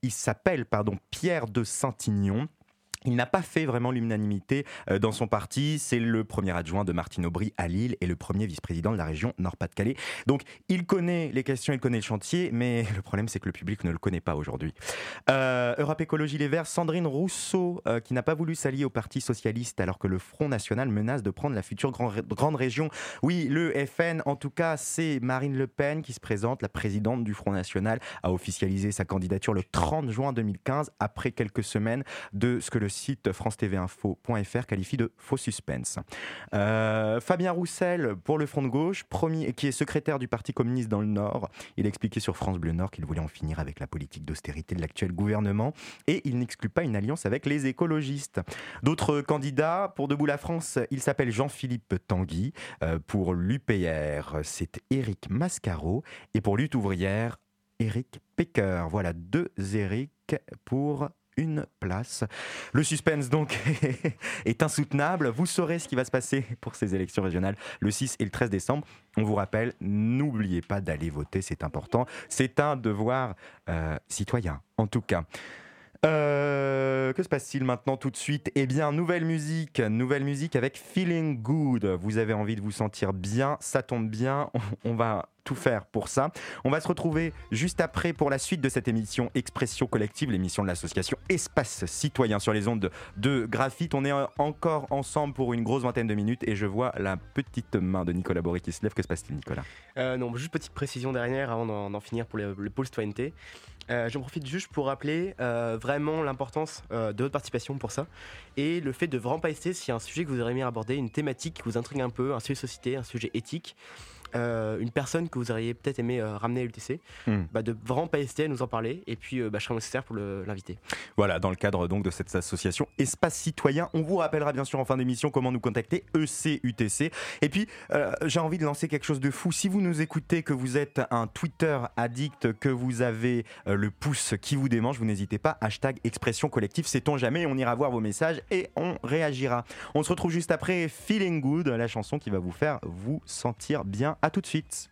Pierre de Saint-Ignon. Il n'a pas fait vraiment l'unanimité dans son parti. C'est le premier adjoint de Martine Aubry à Lille et le premier vice-président de la région Nord-Pas-de-Calais. Donc, il connaît les questions, il connaît le chantier, mais le problème, c'est que le public ne le connaît pas aujourd'hui. Europe Écologie Les Verts, Sandrine Rousseau, qui n'a pas voulu s'allier au Parti Socialiste alors que le Front National menace de prendre la future grande région. Oui, le FN, en tout cas, c'est Marine Le Pen qui se présente. La présidente du Front National a officialisé sa candidature le 30 juin 2015, après quelques semaines de ce que le site france-tv-info.fr qualifie de faux suspense. Fabien Roussel pour le Front de Gauche, qui est secrétaire du Parti communiste dans le Nord. Il a expliqué sur France Bleu Nord qu'il voulait en finir avec la politique d'austérité de l'actuel gouvernement et il n'exclut pas une alliance avec les écologistes. D'autres candidats pour Debout la France, il s'appelle Jean-Philippe Tanguy. Pour l'UPR, c'est Éric Mascaro et pour Lutte ouvrière, Éric Pecker. Voilà, 2 Éric pour une place. Le suspense donc est insoutenable. Vous saurez ce qui va se passer pour ces élections régionales le 6 et le 13 décembre. On vous rappelle, n'oubliez pas d'aller voter, c'est important. C'est un devoir citoyen, en tout cas. Que se passe-t-il maintenant tout de suite? Eh bien, nouvelle musique avec Feeling Good. Vous avez envie de vous sentir bien, ça tombe bien, on va tout faire pour ça. On va se retrouver juste après pour la suite de cette émission Expression Collective, l'émission de l'association Espace Citoyen sur les ondes de Graphite. On est encore ensemble pour une grosse vingtaine de minutes et je vois la petite main de Nicolas Bory qui se lève. Que se passe-t-il, Nicolas? Non, juste petite précision dernière avant d'en finir pour le pôle citoyenneté. J'en profite juste pour rappeler vraiment l'importance de votre participation pour ça et le fait de vraiment pas hésiter s'il y a un sujet que vous aurez aimé aborder, une thématique qui vous intrigue un peu, un sujet de société, un sujet éthique. une personne que vous auriez peut-être aimé ramener à l'UTC, de vraiment pas hésiter à nous en parler et puis je serai nécessaire pour l'inviter. Voilà, dans le cadre donc de cette association Espace Citoyen, on vous rappellera bien sûr en fin d'émission comment nous contacter, ECUTC. Et puis j'ai envie de lancer quelque chose de fou. Si vous nous écoutez, que vous êtes un Twitter addict, que vous avez le pouce qui vous démange, vous n'hésitez pas, #expression collective, sait-on jamais, on ira voir vos messages et on réagira. On se retrouve juste après Feeling Good, la chanson qui va vous faire vous sentir bien. À tout de suite.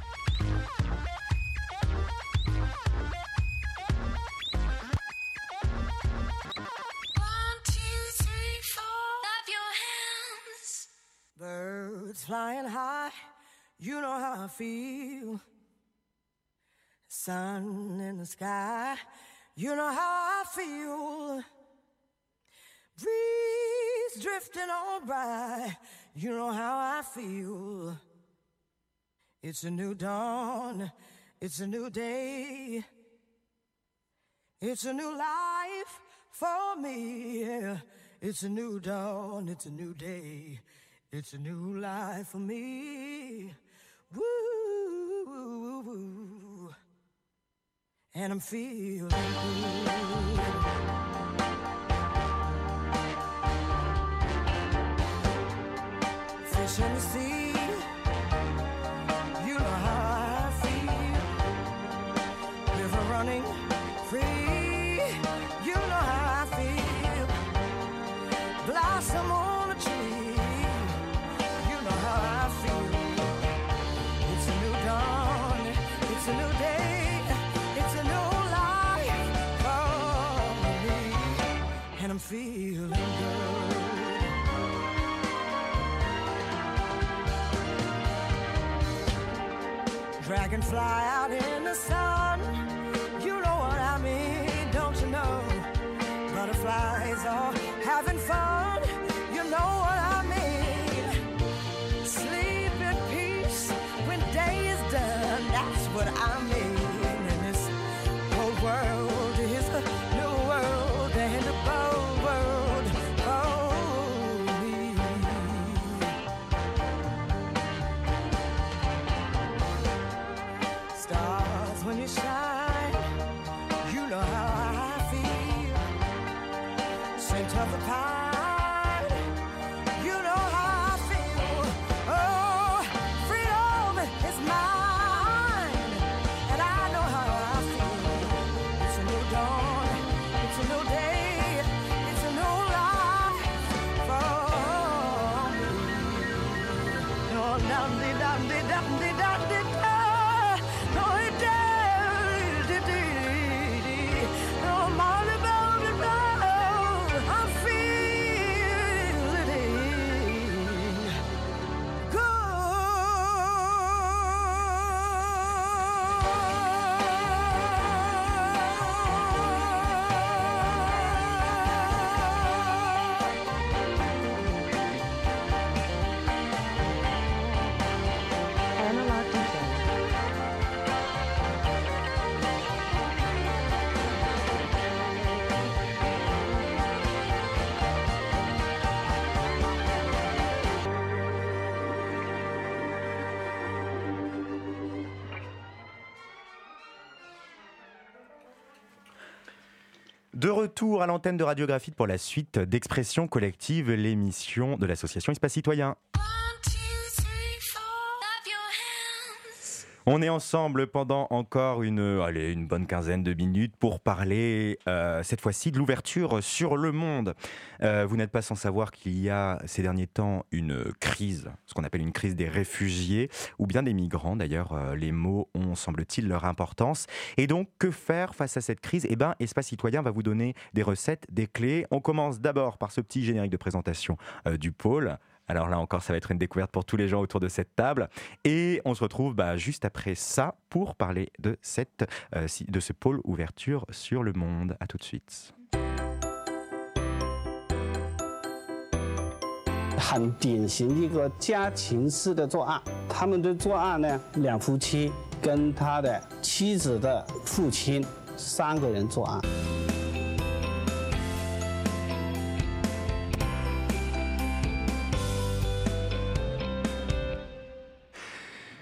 Birds flying high, you know how I feel. Sun in the sky, you know how I feel. Breeze drifting on by, you know how I feel. It's a new dawn, it's a new day. It's a new life for me. It's a new dawn, it's a new day. It's a new life for me. Woo, woo, woo. And I'm feeling good. Fish in the sea, you know how I feel. River running free, you know how I feel. Blossom on a tree, you know how I feel. It's a new dawn, it's a new day, it's a new life for me. And I'm feeling good. Dragonfly out in the sun, you know what I mean, don't you know? Butterflies are having fun, you know what I mean. Sleep in peace when day is done, that's what I mean. And this whole world is a new world and a bold world for me. Stars when you shine, you know how I feel. Scent of the pine, you know how I feel. Oh, freedom is mine, and I know how I feel. It's a new dawn, it's a new day, it's a new life for me. No, dum-de-dum-de-dum-de-dum-de-dum. De retour à l'antenne de Radiographite pour la suite d'Expression Collective, l'émission de l'association Espace Citoyen. On est ensemble pendant encore une bonne quinzaine de minutes pour parler cette fois-ci de l'ouverture sur le monde. Vous n'êtes pas sans savoir qu'il y a ces derniers temps une crise, ce qu'on appelle une crise des réfugiés ou bien des migrants. D'ailleurs, les mots ont, semble-t-il, leur importance. Et donc, que faire face à cette crise ? Eh bien, Espace Citoyen va vous donner des recettes, des clés. On commence d'abord par ce petit générique de présentation du pôle. Alors là encore, ça va être une découverte pour tous les gens autour de cette table. Et on se retrouve juste après ça pour parler de ce pôle ouverture sur le monde. À tout de suite. 很典型的一个家庭式的作案，他们的作案呢，两夫妻跟他的妻子的父亲3个人作案。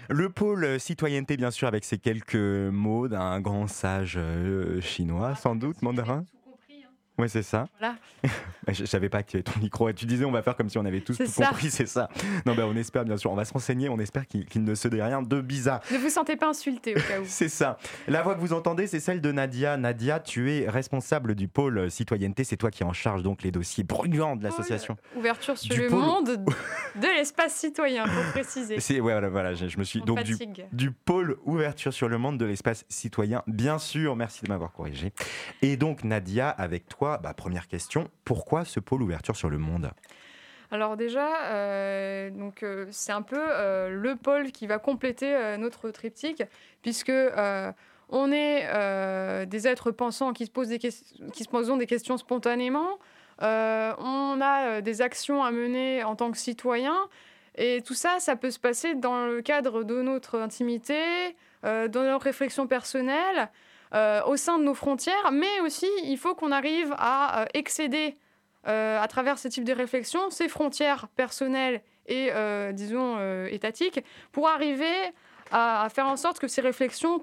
Le pôle citoyenneté, bien sûr, avec ces quelques mots d'un grand sage chinois, sans doute, mandarin. Oui, c'est ça. Voilà. Je savais pas que ton micro. Tu disais, on va faire comme si on avait tous C'est tout ça. compris, c'est ça. Non, on espère, bien sûr. On va se renseigner, on espère qu'il ne se dit rien de bizarre. Ne vous sentez pas insulté au cas où. C'est ça. La voix que vous entendez, c'est celle de Nadia. Nadia, tu es responsable du pôle citoyenneté. C'est toi qui es en charge donc les dossiers brûlants de l'association. Ouverture sur Du le pôle- monde de l'espace citoyen, pour préciser. Voilà, je me suis On donc fatigue. du pôle ouverture sur le monde de l'espace citoyen. Bien sûr, merci de m'avoir corrigé. Et donc Nadia, avec toi, première question, pourquoi ce pôle ouverture sur le monde ? Alors déjà, c'est un peu le pôle qui va compléter notre triptyque, puisque on est des êtres pensants qui se posent des questions spontanément. On a des actions à mener en tant que citoyen. Et tout ça, ça peut se passer dans le cadre de notre intimité, dans nos réflexions personnelles, au sein de nos frontières. Mais aussi, il faut qu'on arrive à excéder, à travers ce type de réflexion, ces frontières personnelles et, étatiques, pour arriver à faire en sorte que ces réflexions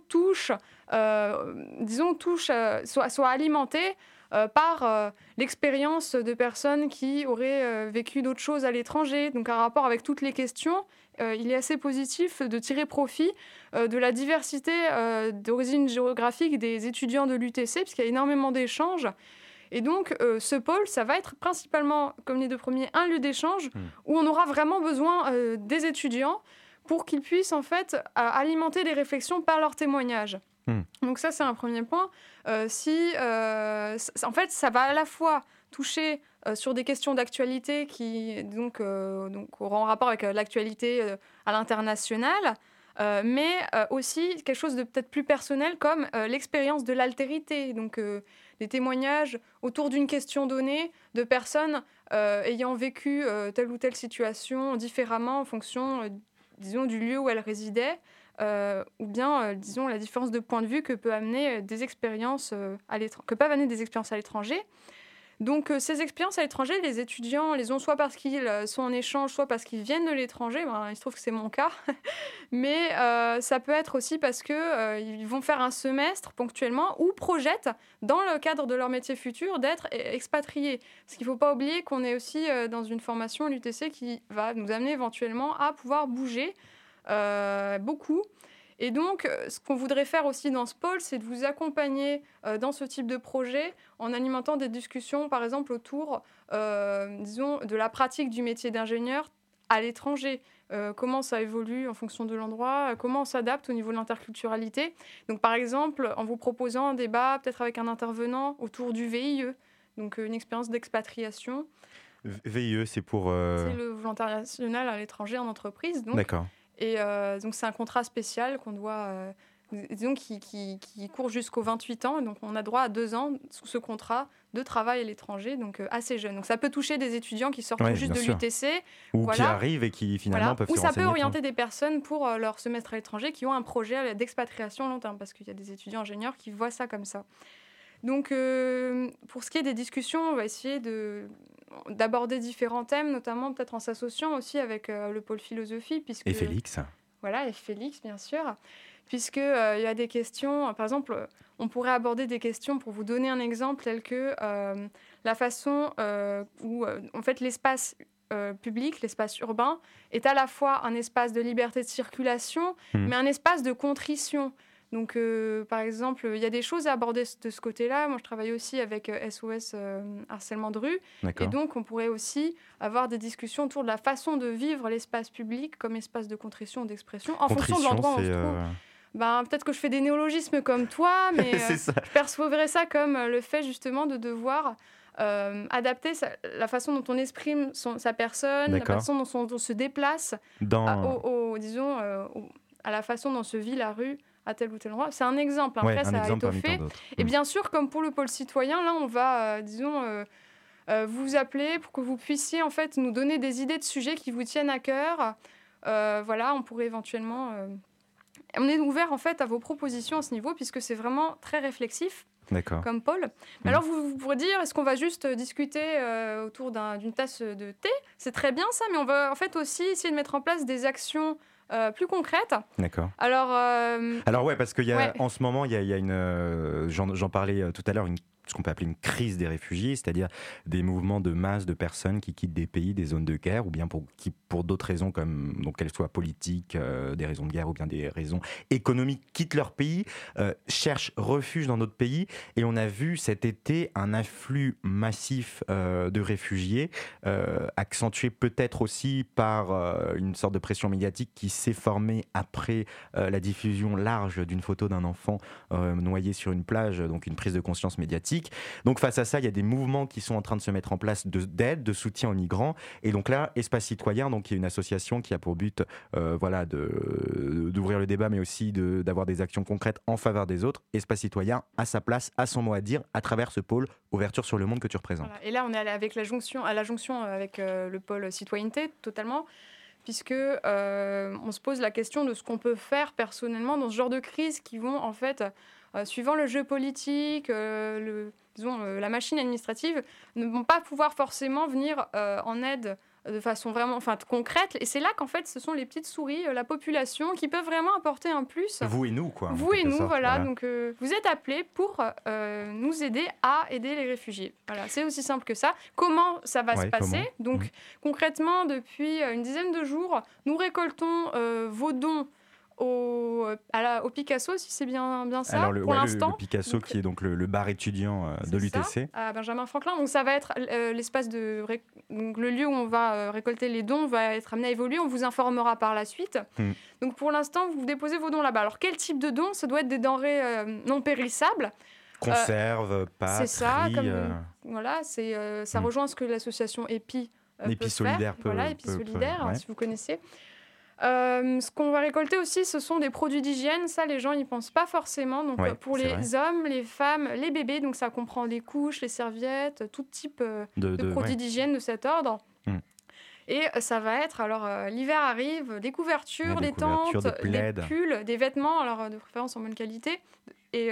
soient alimentées par l'expérience de personnes qui auraient vécu d'autres choses à l'étranger. Donc, en rapport avec toutes les questions, il est assez positif de tirer profit de la diversité d'origine géographique des étudiants de l'UTC, puisqu'il y a énormément d'échanges. Et donc, ce pôle, ça va être principalement, comme les deux premiers, un lieu d'échange où on aura vraiment besoin des étudiants pour qu'ils puissent, en fait, alimenter les réflexions par leurs témoignages. Donc ça, c'est un premier point. En fait, ça va à la fois toucher sur des questions d'actualité qui donc auront rapport avec l'actualité à l'international, mais aussi quelque chose de peut-être plus personnel comme l'expérience de l'altérité, donc des témoignages autour d'une question donnée de personnes ayant vécu telle ou telle situation différemment en fonction, du lieu où elles résidaient. Ou bien, la différence de point de vue que peuvent amener des expériences à l'étranger. Donc, ces expériences à l'étranger, les étudiants les ont soit parce qu'ils sont en échange, soit parce qu'ils viennent de l'étranger. Il se trouve que c'est mon cas. Mais ça peut être aussi parce qu'ils vont faire un semestre ponctuellement ou projettent, dans le cadre de leur métier futur, d'être expatriés. Parce qu'il ne faut pas oublier qu'on est aussi dans une formation à l'UTC qui va nous amener éventuellement à pouvoir bouger beaucoup. Et donc, ce qu'on voudrait faire aussi dans ce pôle, c'est de vous accompagner dans ce type de projet en alimentant des discussions, par exemple, autour, de la pratique du métier d'ingénieur à l'étranger. Comment ça évolue en fonction de l'endroit, comment on s'adapte au niveau de l'interculturalité. Donc, par exemple, en vous proposant un débat, peut-être avec un intervenant, autour du VIE, donc une expérience d'expatriation. VIE, c'est pour... C'est le volontariat national à l'étranger en entreprise. Donc. D'accord. Et donc, c'est un contrat spécial qu'on doit, qui court jusqu'aux 28 ans. Donc, on a droit à 2 ans sous ce contrat de travail à l'étranger, donc assez jeune. Donc, ça peut toucher des étudiants qui sortent tout juste de l'UTC. Ou qui arrivent et qui finalement peuvent se renseigner. Ou ça peut orienter des personnes pour leur semestre à l'étranger qui ont un projet d'expatriation long terme, parce qu'il y a des étudiants ingénieurs qui voient ça comme ça. Donc, pour ce qui est des discussions, on va essayer d'aborder différents thèmes, notamment peut-être en s'associant aussi avec le pôle philosophie. Et Félix. Voilà, et Félix, bien sûr. Puisqu'il y a des questions, par exemple, on pourrait aborder des questions, pour vous donner un exemple, telles que la façon où, en fait, l'espace public, l'espace urbain, est à la fois un espace de liberté de circulation, mais un espace de contrition. Donc, par exemple, il y a des choses à aborder de ce côté-là. Moi, je travaille aussi avec SOS Harcèlement de rue. Et donc, on pourrait aussi avoir des discussions autour de la façon de vivre l'espace public comme espace de contrition ou d'expression en fonction de l'endroit où on se trouve. Peut-être que je fais des néologismes comme toi, mais je percevrais ça comme le fait justement de devoir adapter la façon dont on exprime sa personne, la façon dont on se déplace, à la façon dont se vit la rue à tel ou tel endroit. C'est un exemple. Après, ça a étoffé. Et bien sûr, comme pour le pôle citoyen, là, on va, vous appeler pour que vous puissiez en fait nous donner des idées de sujets qui vous tiennent à cœur. Voilà, on pourrait éventuellement... On est ouvert en fait à vos propositions à ce niveau, puisque c'est vraiment très réflexif. Comme pôle. Mais alors, vous pourrez dire, est-ce qu'on va juste discuter autour d'une tasse de thé ? C'est très bien ça, mais on va en fait aussi essayer de mettre en place des actions plus concrètes. D'accord. Alors ouais, parce qu'il y a ouais. en ce moment, il y a une, j'en parlais tout à l'heure, ce qu'on peut appeler une crise des réfugiés, c'est-à-dire des mouvements de masse de personnes qui quittent des pays, des zones de guerre, ou bien qui, pour d'autres raisons, comme donc qu'elles soient politiques, des raisons de guerre, ou bien des raisons économiques, quittent leur pays, cherchent refuge dans notre pays, et on a vu cet été un afflux massif de réfugiés, accentué peut-être aussi par une sorte de pression médiatique qui s'est formée après la diffusion large d'une photo d'un enfant noyé sur une plage, donc une prise de conscience médiatique. Donc face à ça, il y a des mouvements qui sont en train de se mettre en place d'aide, de soutien aux migrants. Et donc là, Espace Citoyen, donc, qui est une association qui a pour but d'ouvrir le débat, mais aussi d'avoir des actions concrètes en faveur des autres. Espace Citoyen a sa place, a son mot à dire à travers ce pôle Ouverture sur le monde que tu représentes. Voilà. Et là, on est avec à la jonction avec le pôle citoyenneté, totalement, puisque on se pose la question de ce qu'on peut faire personnellement dans ce genre de crise qui vont, en fait, suivant le jeu politique, la machine administrative, ne vont pas pouvoir forcément venir en aide de façon vraiment concrète. Et c'est là qu'en fait, ce sont les petites souris, la population, qui peuvent vraiment apporter un plus. Vous et nous, quoi. Vous et nous, voilà. Donc, vous êtes appelés pour nous aider à aider les réfugiés. Voilà, c'est aussi simple que ça. Comment ça va se passer ? Donc, concrètement, depuis une dizaine de jours, nous récoltons vos dons au Picasso, si c'est bien ça. Alors pour l'instant, le Picasso, donc, qui est donc le bar étudiant de l'UTC. À Benjamin Franklin. Donc ça va être l'espace donc le lieu où on va récolter les dons va être amené à évoluer. On vous informera par la suite. Donc pour l'instant, vous déposez vos dons là-bas. Alors quel type de dons ? Ça doit être des denrées non périssables. Conserve, pâtes, c'est ça. riz, voilà, ça rejoint ce que l'association EPI peut Solidaire faire. Voilà, EPI Solidaire, si vous connaissez. Ce qu'on va récolter aussi, ce sont des produits d'hygiène. Ça, les gens n'y pensent pas forcément. Donc, pour les hommes, les femmes, les bébés, donc ça comprend les couches, les serviettes, tout type de produits d'hygiène de cet ordre. Et ça va être, alors l'hiver arrive, des couvertures, des tentes, des pulls, des vêtements, alors de préférence en bonne qualité et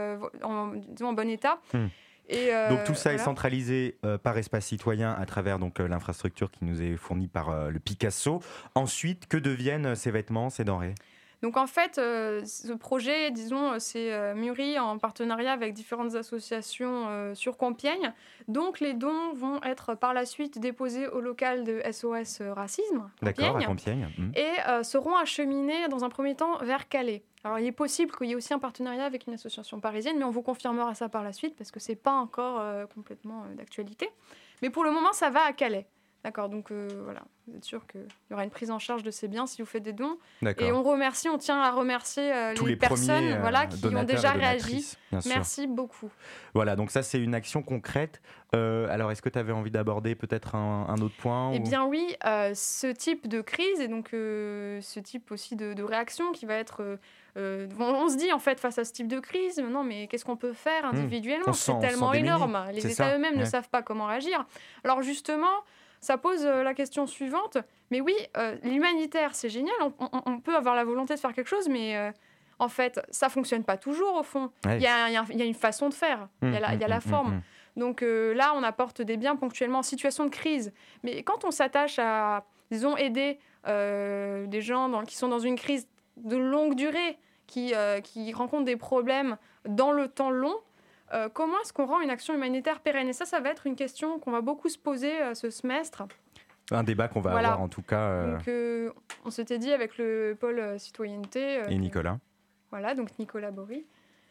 en bon état. Donc tout ça est centralisé par Espace Citoyen à travers donc l'infrastructure qui nous est fournie par le Picasso. Ensuite, que deviennent ces vêtements, ces denrées ? Donc en fait, ce projet, disons, c'est mûri en partenariat avec différentes associations sur Compiègne. Donc les dons vont être par la suite déposés au local de SOS Racisme, D'accord, à Compiègne. Et seront acheminés dans un premier temps vers Calais. Alors il est possible qu'il y ait aussi un partenariat avec une association parisienne, mais on vous confirmera ça par la suite parce que c'est pas encore complètement d'actualité. Mais pour le moment, ça va à Calais. D'accord, donc voilà, vous êtes sûr qu'il y aura une prise en charge de ces biens si vous faites des dons. D'accord. Et on tient à remercier les personnes qui ont déjà réagi. Merci beaucoup. Voilà, donc ça c'est une action concrète. Alors est-ce que tu avais envie d'aborder peut-être un autre point ? Eh bien oui, ce type de crise et donc ce type aussi de réaction qui va être... on se dit en fait face à ce type de crise, non mais qu'est-ce qu'on peut faire individuellement ? C'est tellement énorme. Les États eux-mêmes ne savent pas comment réagir. Alors justement... Ça pose la question suivante. Mais oui, l'humanitaire, c'est génial. On peut avoir la volonté de faire quelque chose, mais en fait, ça ne fonctionne pas toujours, au fond. Il y a une façon de faire. Il y a la forme. Donc là, on apporte des biens ponctuellement en situation de crise. Mais quand on s'attache à, disons, aider des gens qui sont dans une crise de longue durée, qui rencontrent des problèmes dans le temps long, comment est-ce qu'on rend une action humanitaire pérenne ? Et ça va être une question qu'on va beaucoup se poser ce semestre. Un débat qu'on va avoir en tout cas. Donc, on s'était dit avec le pôle citoyenneté. Et Nicolas. Voilà, donc Nicolas Bory.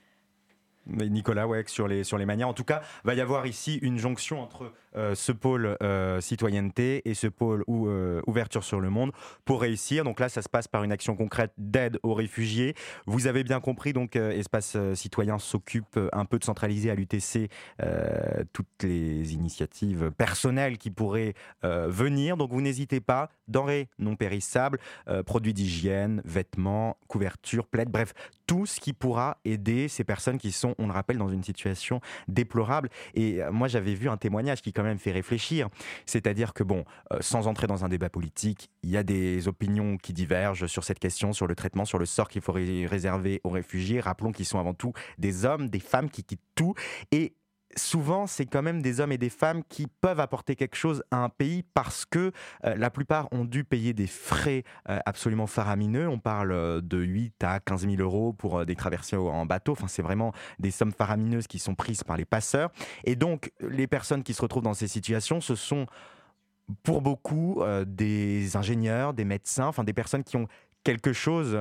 Mais Nicolas, sur les manières. En tout cas, va y avoir ici une jonction entre ce pôle citoyenneté et ce pôle ouverture sur le monde pour réussir. Donc là, ça se passe par une action concrète d'aide aux réfugiés. Vous avez bien compris, donc Espace Citoyen s'occupe un peu de centraliser à l'UTC toutes les initiatives personnelles qui pourraient venir. Donc vous n'hésitez pas, denrées non périssables, produits d'hygiène, vêtements, couvertures, plaids, bref, tout ce qui pourra aider ces personnes qui sont, on le rappelle, dans une situation déplorable. Et moi, j'avais vu un témoignage qui quand même fait réfléchir. C'est-à-dire que, sans entrer dans un débat politique, il y a des opinions qui divergent sur cette question, sur le traitement, sur le sort qu'il faut réserver aux réfugiés. Rappelons qu'ils sont avant tout des hommes, des femmes qui quittent tout. Et souvent, c'est quand même des hommes et des femmes qui peuvent apporter quelque chose à un pays parce que la plupart ont dû payer des frais absolument faramineux. On parle de 8 à 15 000 euros pour des traversées en bateau. Enfin, c'est vraiment des sommes faramineuses qui sont prises par les passeurs. Et donc, les personnes qui se retrouvent dans ces situations, ce sont pour beaucoup des ingénieurs, des médecins, enfin des personnes qui ont quelque chose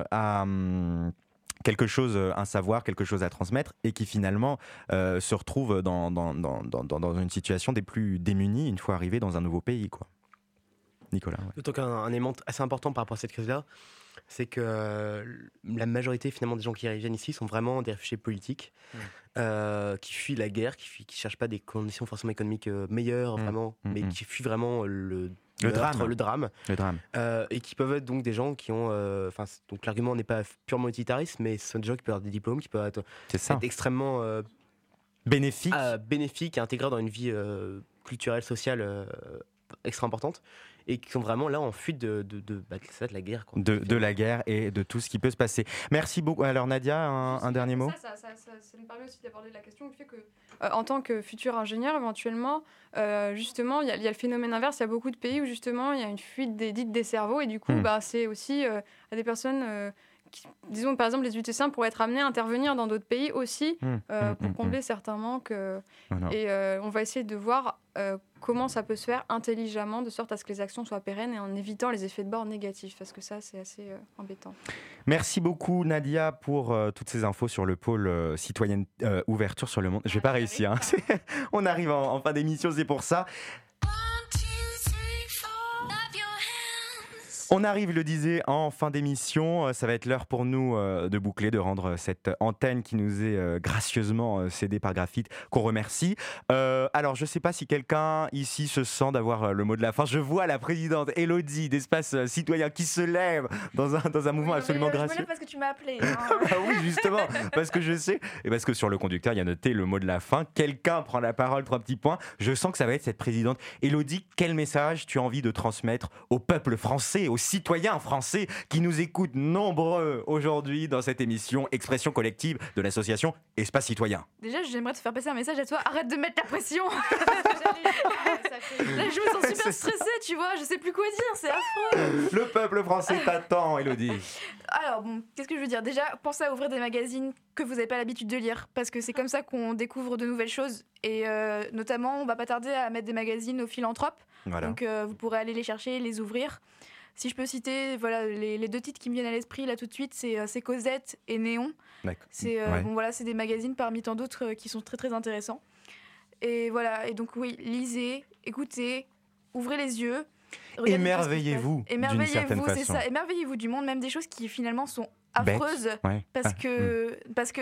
un savoir, quelque chose à transmettre et qui finalement se retrouvent dans une situation des plus démunis une fois arrivés dans un nouveau pays, quoi. Nicolas. Ouais. D'autant qu'un élément assez important par rapport à cette crise-là, c'est que la majorité finalement des gens qui viennent ici sont vraiment des réfugiés politiques qui fuient la guerre, qui cherchent pas des conditions forcément économiques meilleures vraiment, mais qui fuient vraiment le drame. Et qui peuvent être donc des gens qui ont, donc l'argument n'est pas purement utilitariste, mais ce sont des gens qui peuvent avoir des diplômes, qui peuvent être extrêmement bénéfiques et intégrés dans une vie culturelle, sociale extra importante, et qui sont vraiment là en fuite de la guerre. De la guerre et de tout ce qui peut se passer. Merci beaucoup. Alors Nadia, un dernier mot. Ça me permet aussi d'aborder la question du fait que, en tant que futur ingénieur, éventuellement, justement, il y a le phénomène inverse. Il y a beaucoup de pays où justement il y a une fuite des cerveaux, et du coup, c'est aussi à des personnes disons par exemple les UTC pourraient être amenés à intervenir dans d'autres pays aussi pour combler certains manques et on va essayer de voir comment ça peut se faire intelligemment de sorte à ce que les actions soient pérennes et en évitant les effets de bord négatifs, parce que ça c'est assez embêtant. Merci beaucoup Nadia pour toutes ces infos sur le pôle citoyenne ouverture sur le monde. Je vais pas réussir, hein. On arrive en fin d'émission, c'est pour ça. On arrive, le disait, en fin d'émission. Ça va être l'heure pour nous de boucler, de rendre cette antenne qui nous est gracieusement cédée par Graphite, qu'on remercie. Alors, je ne sais pas si quelqu'un ici se sent d'avoir le mot de la fin. Je vois la présidente Élodie d'Espace Citoyen qui se lève dans un mouvement absolument gracieux. Je me lève parce que tu m'as appelé. Bah oui, justement, parce que je sais, et parce que sur le conducteur, il y a noté le mot de la fin. Quelqu'un prend la parole, 3 petits points. Je sens que ça va être cette présidente. Élodie, quel message tu as envie de transmettre au peuple français, aux citoyens français qui nous écoutent nombreux aujourd'hui dans cette émission Expression collective de l'association Espace Citoyen? Déjà, j'aimerais te faire passer un message à toi. Arrête de mettre la pression. Là, je me sens super stressée, tu vois. Je sais plus quoi dire, c'est affreux. Le peuple français t'attend, Élodie. Alors bon, qu'est-ce que je veux dire? Déjà, pensez à ouvrir des magazines que vous n'avez pas l'habitude de lire, parce que c'est comme ça qu'on découvre de nouvelles choses. Et notamment, on va pas tarder à mettre des magazines aux philanthropes. Voilà. Donc vous pourrez aller les chercher, les ouvrir. Si je peux citer, voilà, les 2 titres qui me viennent à l'esprit là tout de suite, c'est Cosette et Néon. C'est c'est des magazines parmi tant d'autres qui sont très très intéressants. Et voilà, et donc oui, lisez, écoutez, ouvrez les yeux. Émerveillez-vous d'une certaine façon. C'est ça, émerveillez-vous du monde, même des choses qui finalement sont affreuses, parce que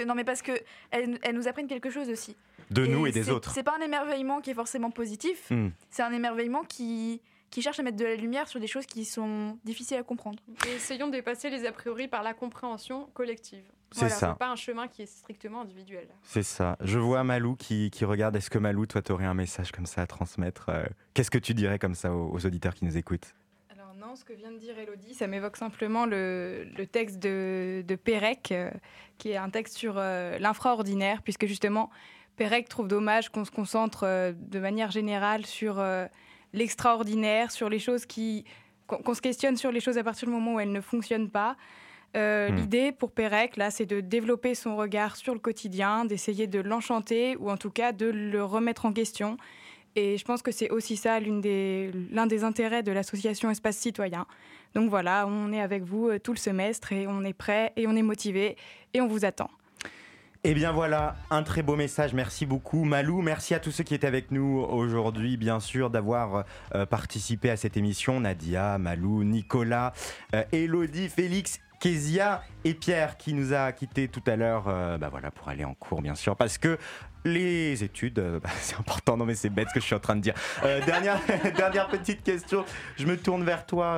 elles nous apprennent quelque chose aussi. De nous et des autres. C'est pas un émerveillement qui est forcément positif, c'est un émerveillement qui cherche à mettre de la lumière sur des choses qui sont difficiles à comprendre. Et essayons de dépasser les a priori par la compréhension collective. C'est ça. C'est pas un chemin qui est strictement individuel. C'est ça. Je vois Malou qui regarde. Est-ce que Malou, toi, tu aurais un message comme ça à transmettre? Qu'est-ce que tu dirais comme ça aux auditeurs qui nous écoutent? Alors non, ce que vient de dire Élodie, ça m'évoque simplement le texte de Pérec, qui est un texte sur l'infraordinaire, puisque justement, Pérec trouve dommage qu'on se concentre de manière générale sur l'extraordinaire, sur les choses qu'on se questionne sur les choses à partir du moment où elles ne fonctionnent pas. L'idée pour Pérec, là, c'est de développer son regard sur le quotidien, d'essayer de l'enchanter ou en tout cas de le remettre en question. Et je pense que c'est aussi ça l'un des intérêts de l'association Espace Citoyen. Donc voilà, on est avec vous tout le semestre et on est prêt et on est motivé et on vous attend. Eh bien voilà, un très beau message. Merci beaucoup Malou. Merci à tous ceux qui étaient avec nous aujourd'hui, bien sûr, d'avoir participé à cette émission. Nadia, Malou, Nicolas, Élodie, Félix, Kezia et Pierre qui nous a quittés tout à l'heure pour aller en cours, bien sûr, parce que les études, c'est important. Non mais c'est bête ce que je suis en train de dire. Dernière petite question. Je me tourne vers toi.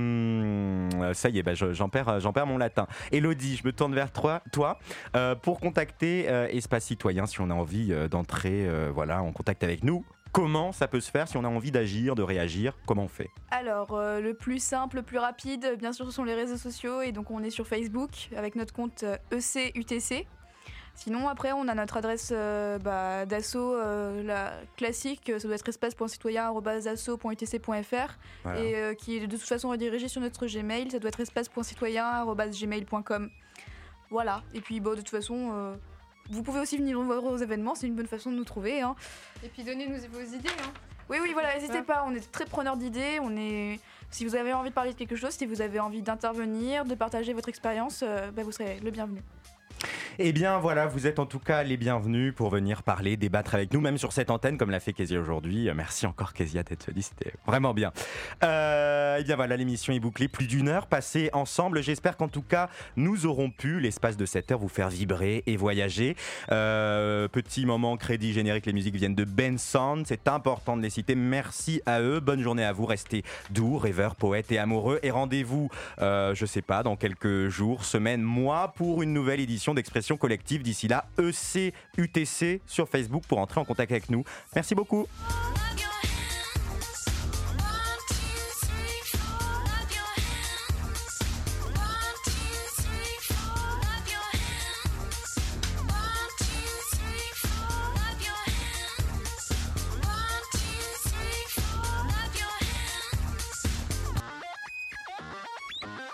Ça y est, j'en perds mon latin. Élodie, je me tourne vers toi pour contacter Espace Citoyen si on a envie d'entrer en contact avec nous. Comment ça peut se faire si on a envie d'agir, de réagir? Comment on fait? Alors, le plus simple, le plus rapide, bien sûr, ce sont les réseaux sociaux. Et donc, on est sur Facebook avec notre compte ECUTC. Sinon, après, on a notre adresse d'asso, la classique, ça doit être espace.citoyen@asso.utc.fr Voilà. et qui est de toute façon redirigé sur notre Gmail, ça doit être espace.citoyen@gmail.com. Voilà, et puis de toute façon, vous pouvez aussi venir nous voir aux événements, c'est une bonne façon de nous trouver. Hein. Et puis donnez-nous vos idées. Hein. Oui, voilà, n'hésitez pas, on est très preneurs d'idées, si vous avez envie de parler de quelque chose, si vous avez envie d'intervenir, de partager votre expérience, vous serez le bienvenu. Eh bien voilà, vous êtes en tout cas les bienvenus pour venir parler, débattre avec nous, même sur cette antenne comme l'a fait Kezia aujourd'hui. Merci encore Kezia d'être venue, c'était vraiment bien. Eh bien voilà, l'émission est bouclée, plus d'1 heure passée ensemble. J'espère qu'en tout cas, nous aurons pu, l'espace de 7 heures, vous faire vibrer et voyager. Petit moment crédit générique, les musiques viennent de Bensound, c'est important de les citer. Merci à eux, bonne journée à vous, restez doux, rêveurs, poètes et amoureux. Et rendez-vous, je sais pas, dans quelques jours, semaines, mois, pour une nouvelle édition d'Expression Collective. D'ici là, ECUTC sur Facebook pour entrer en contact avec nous. Merci beaucoup. Love your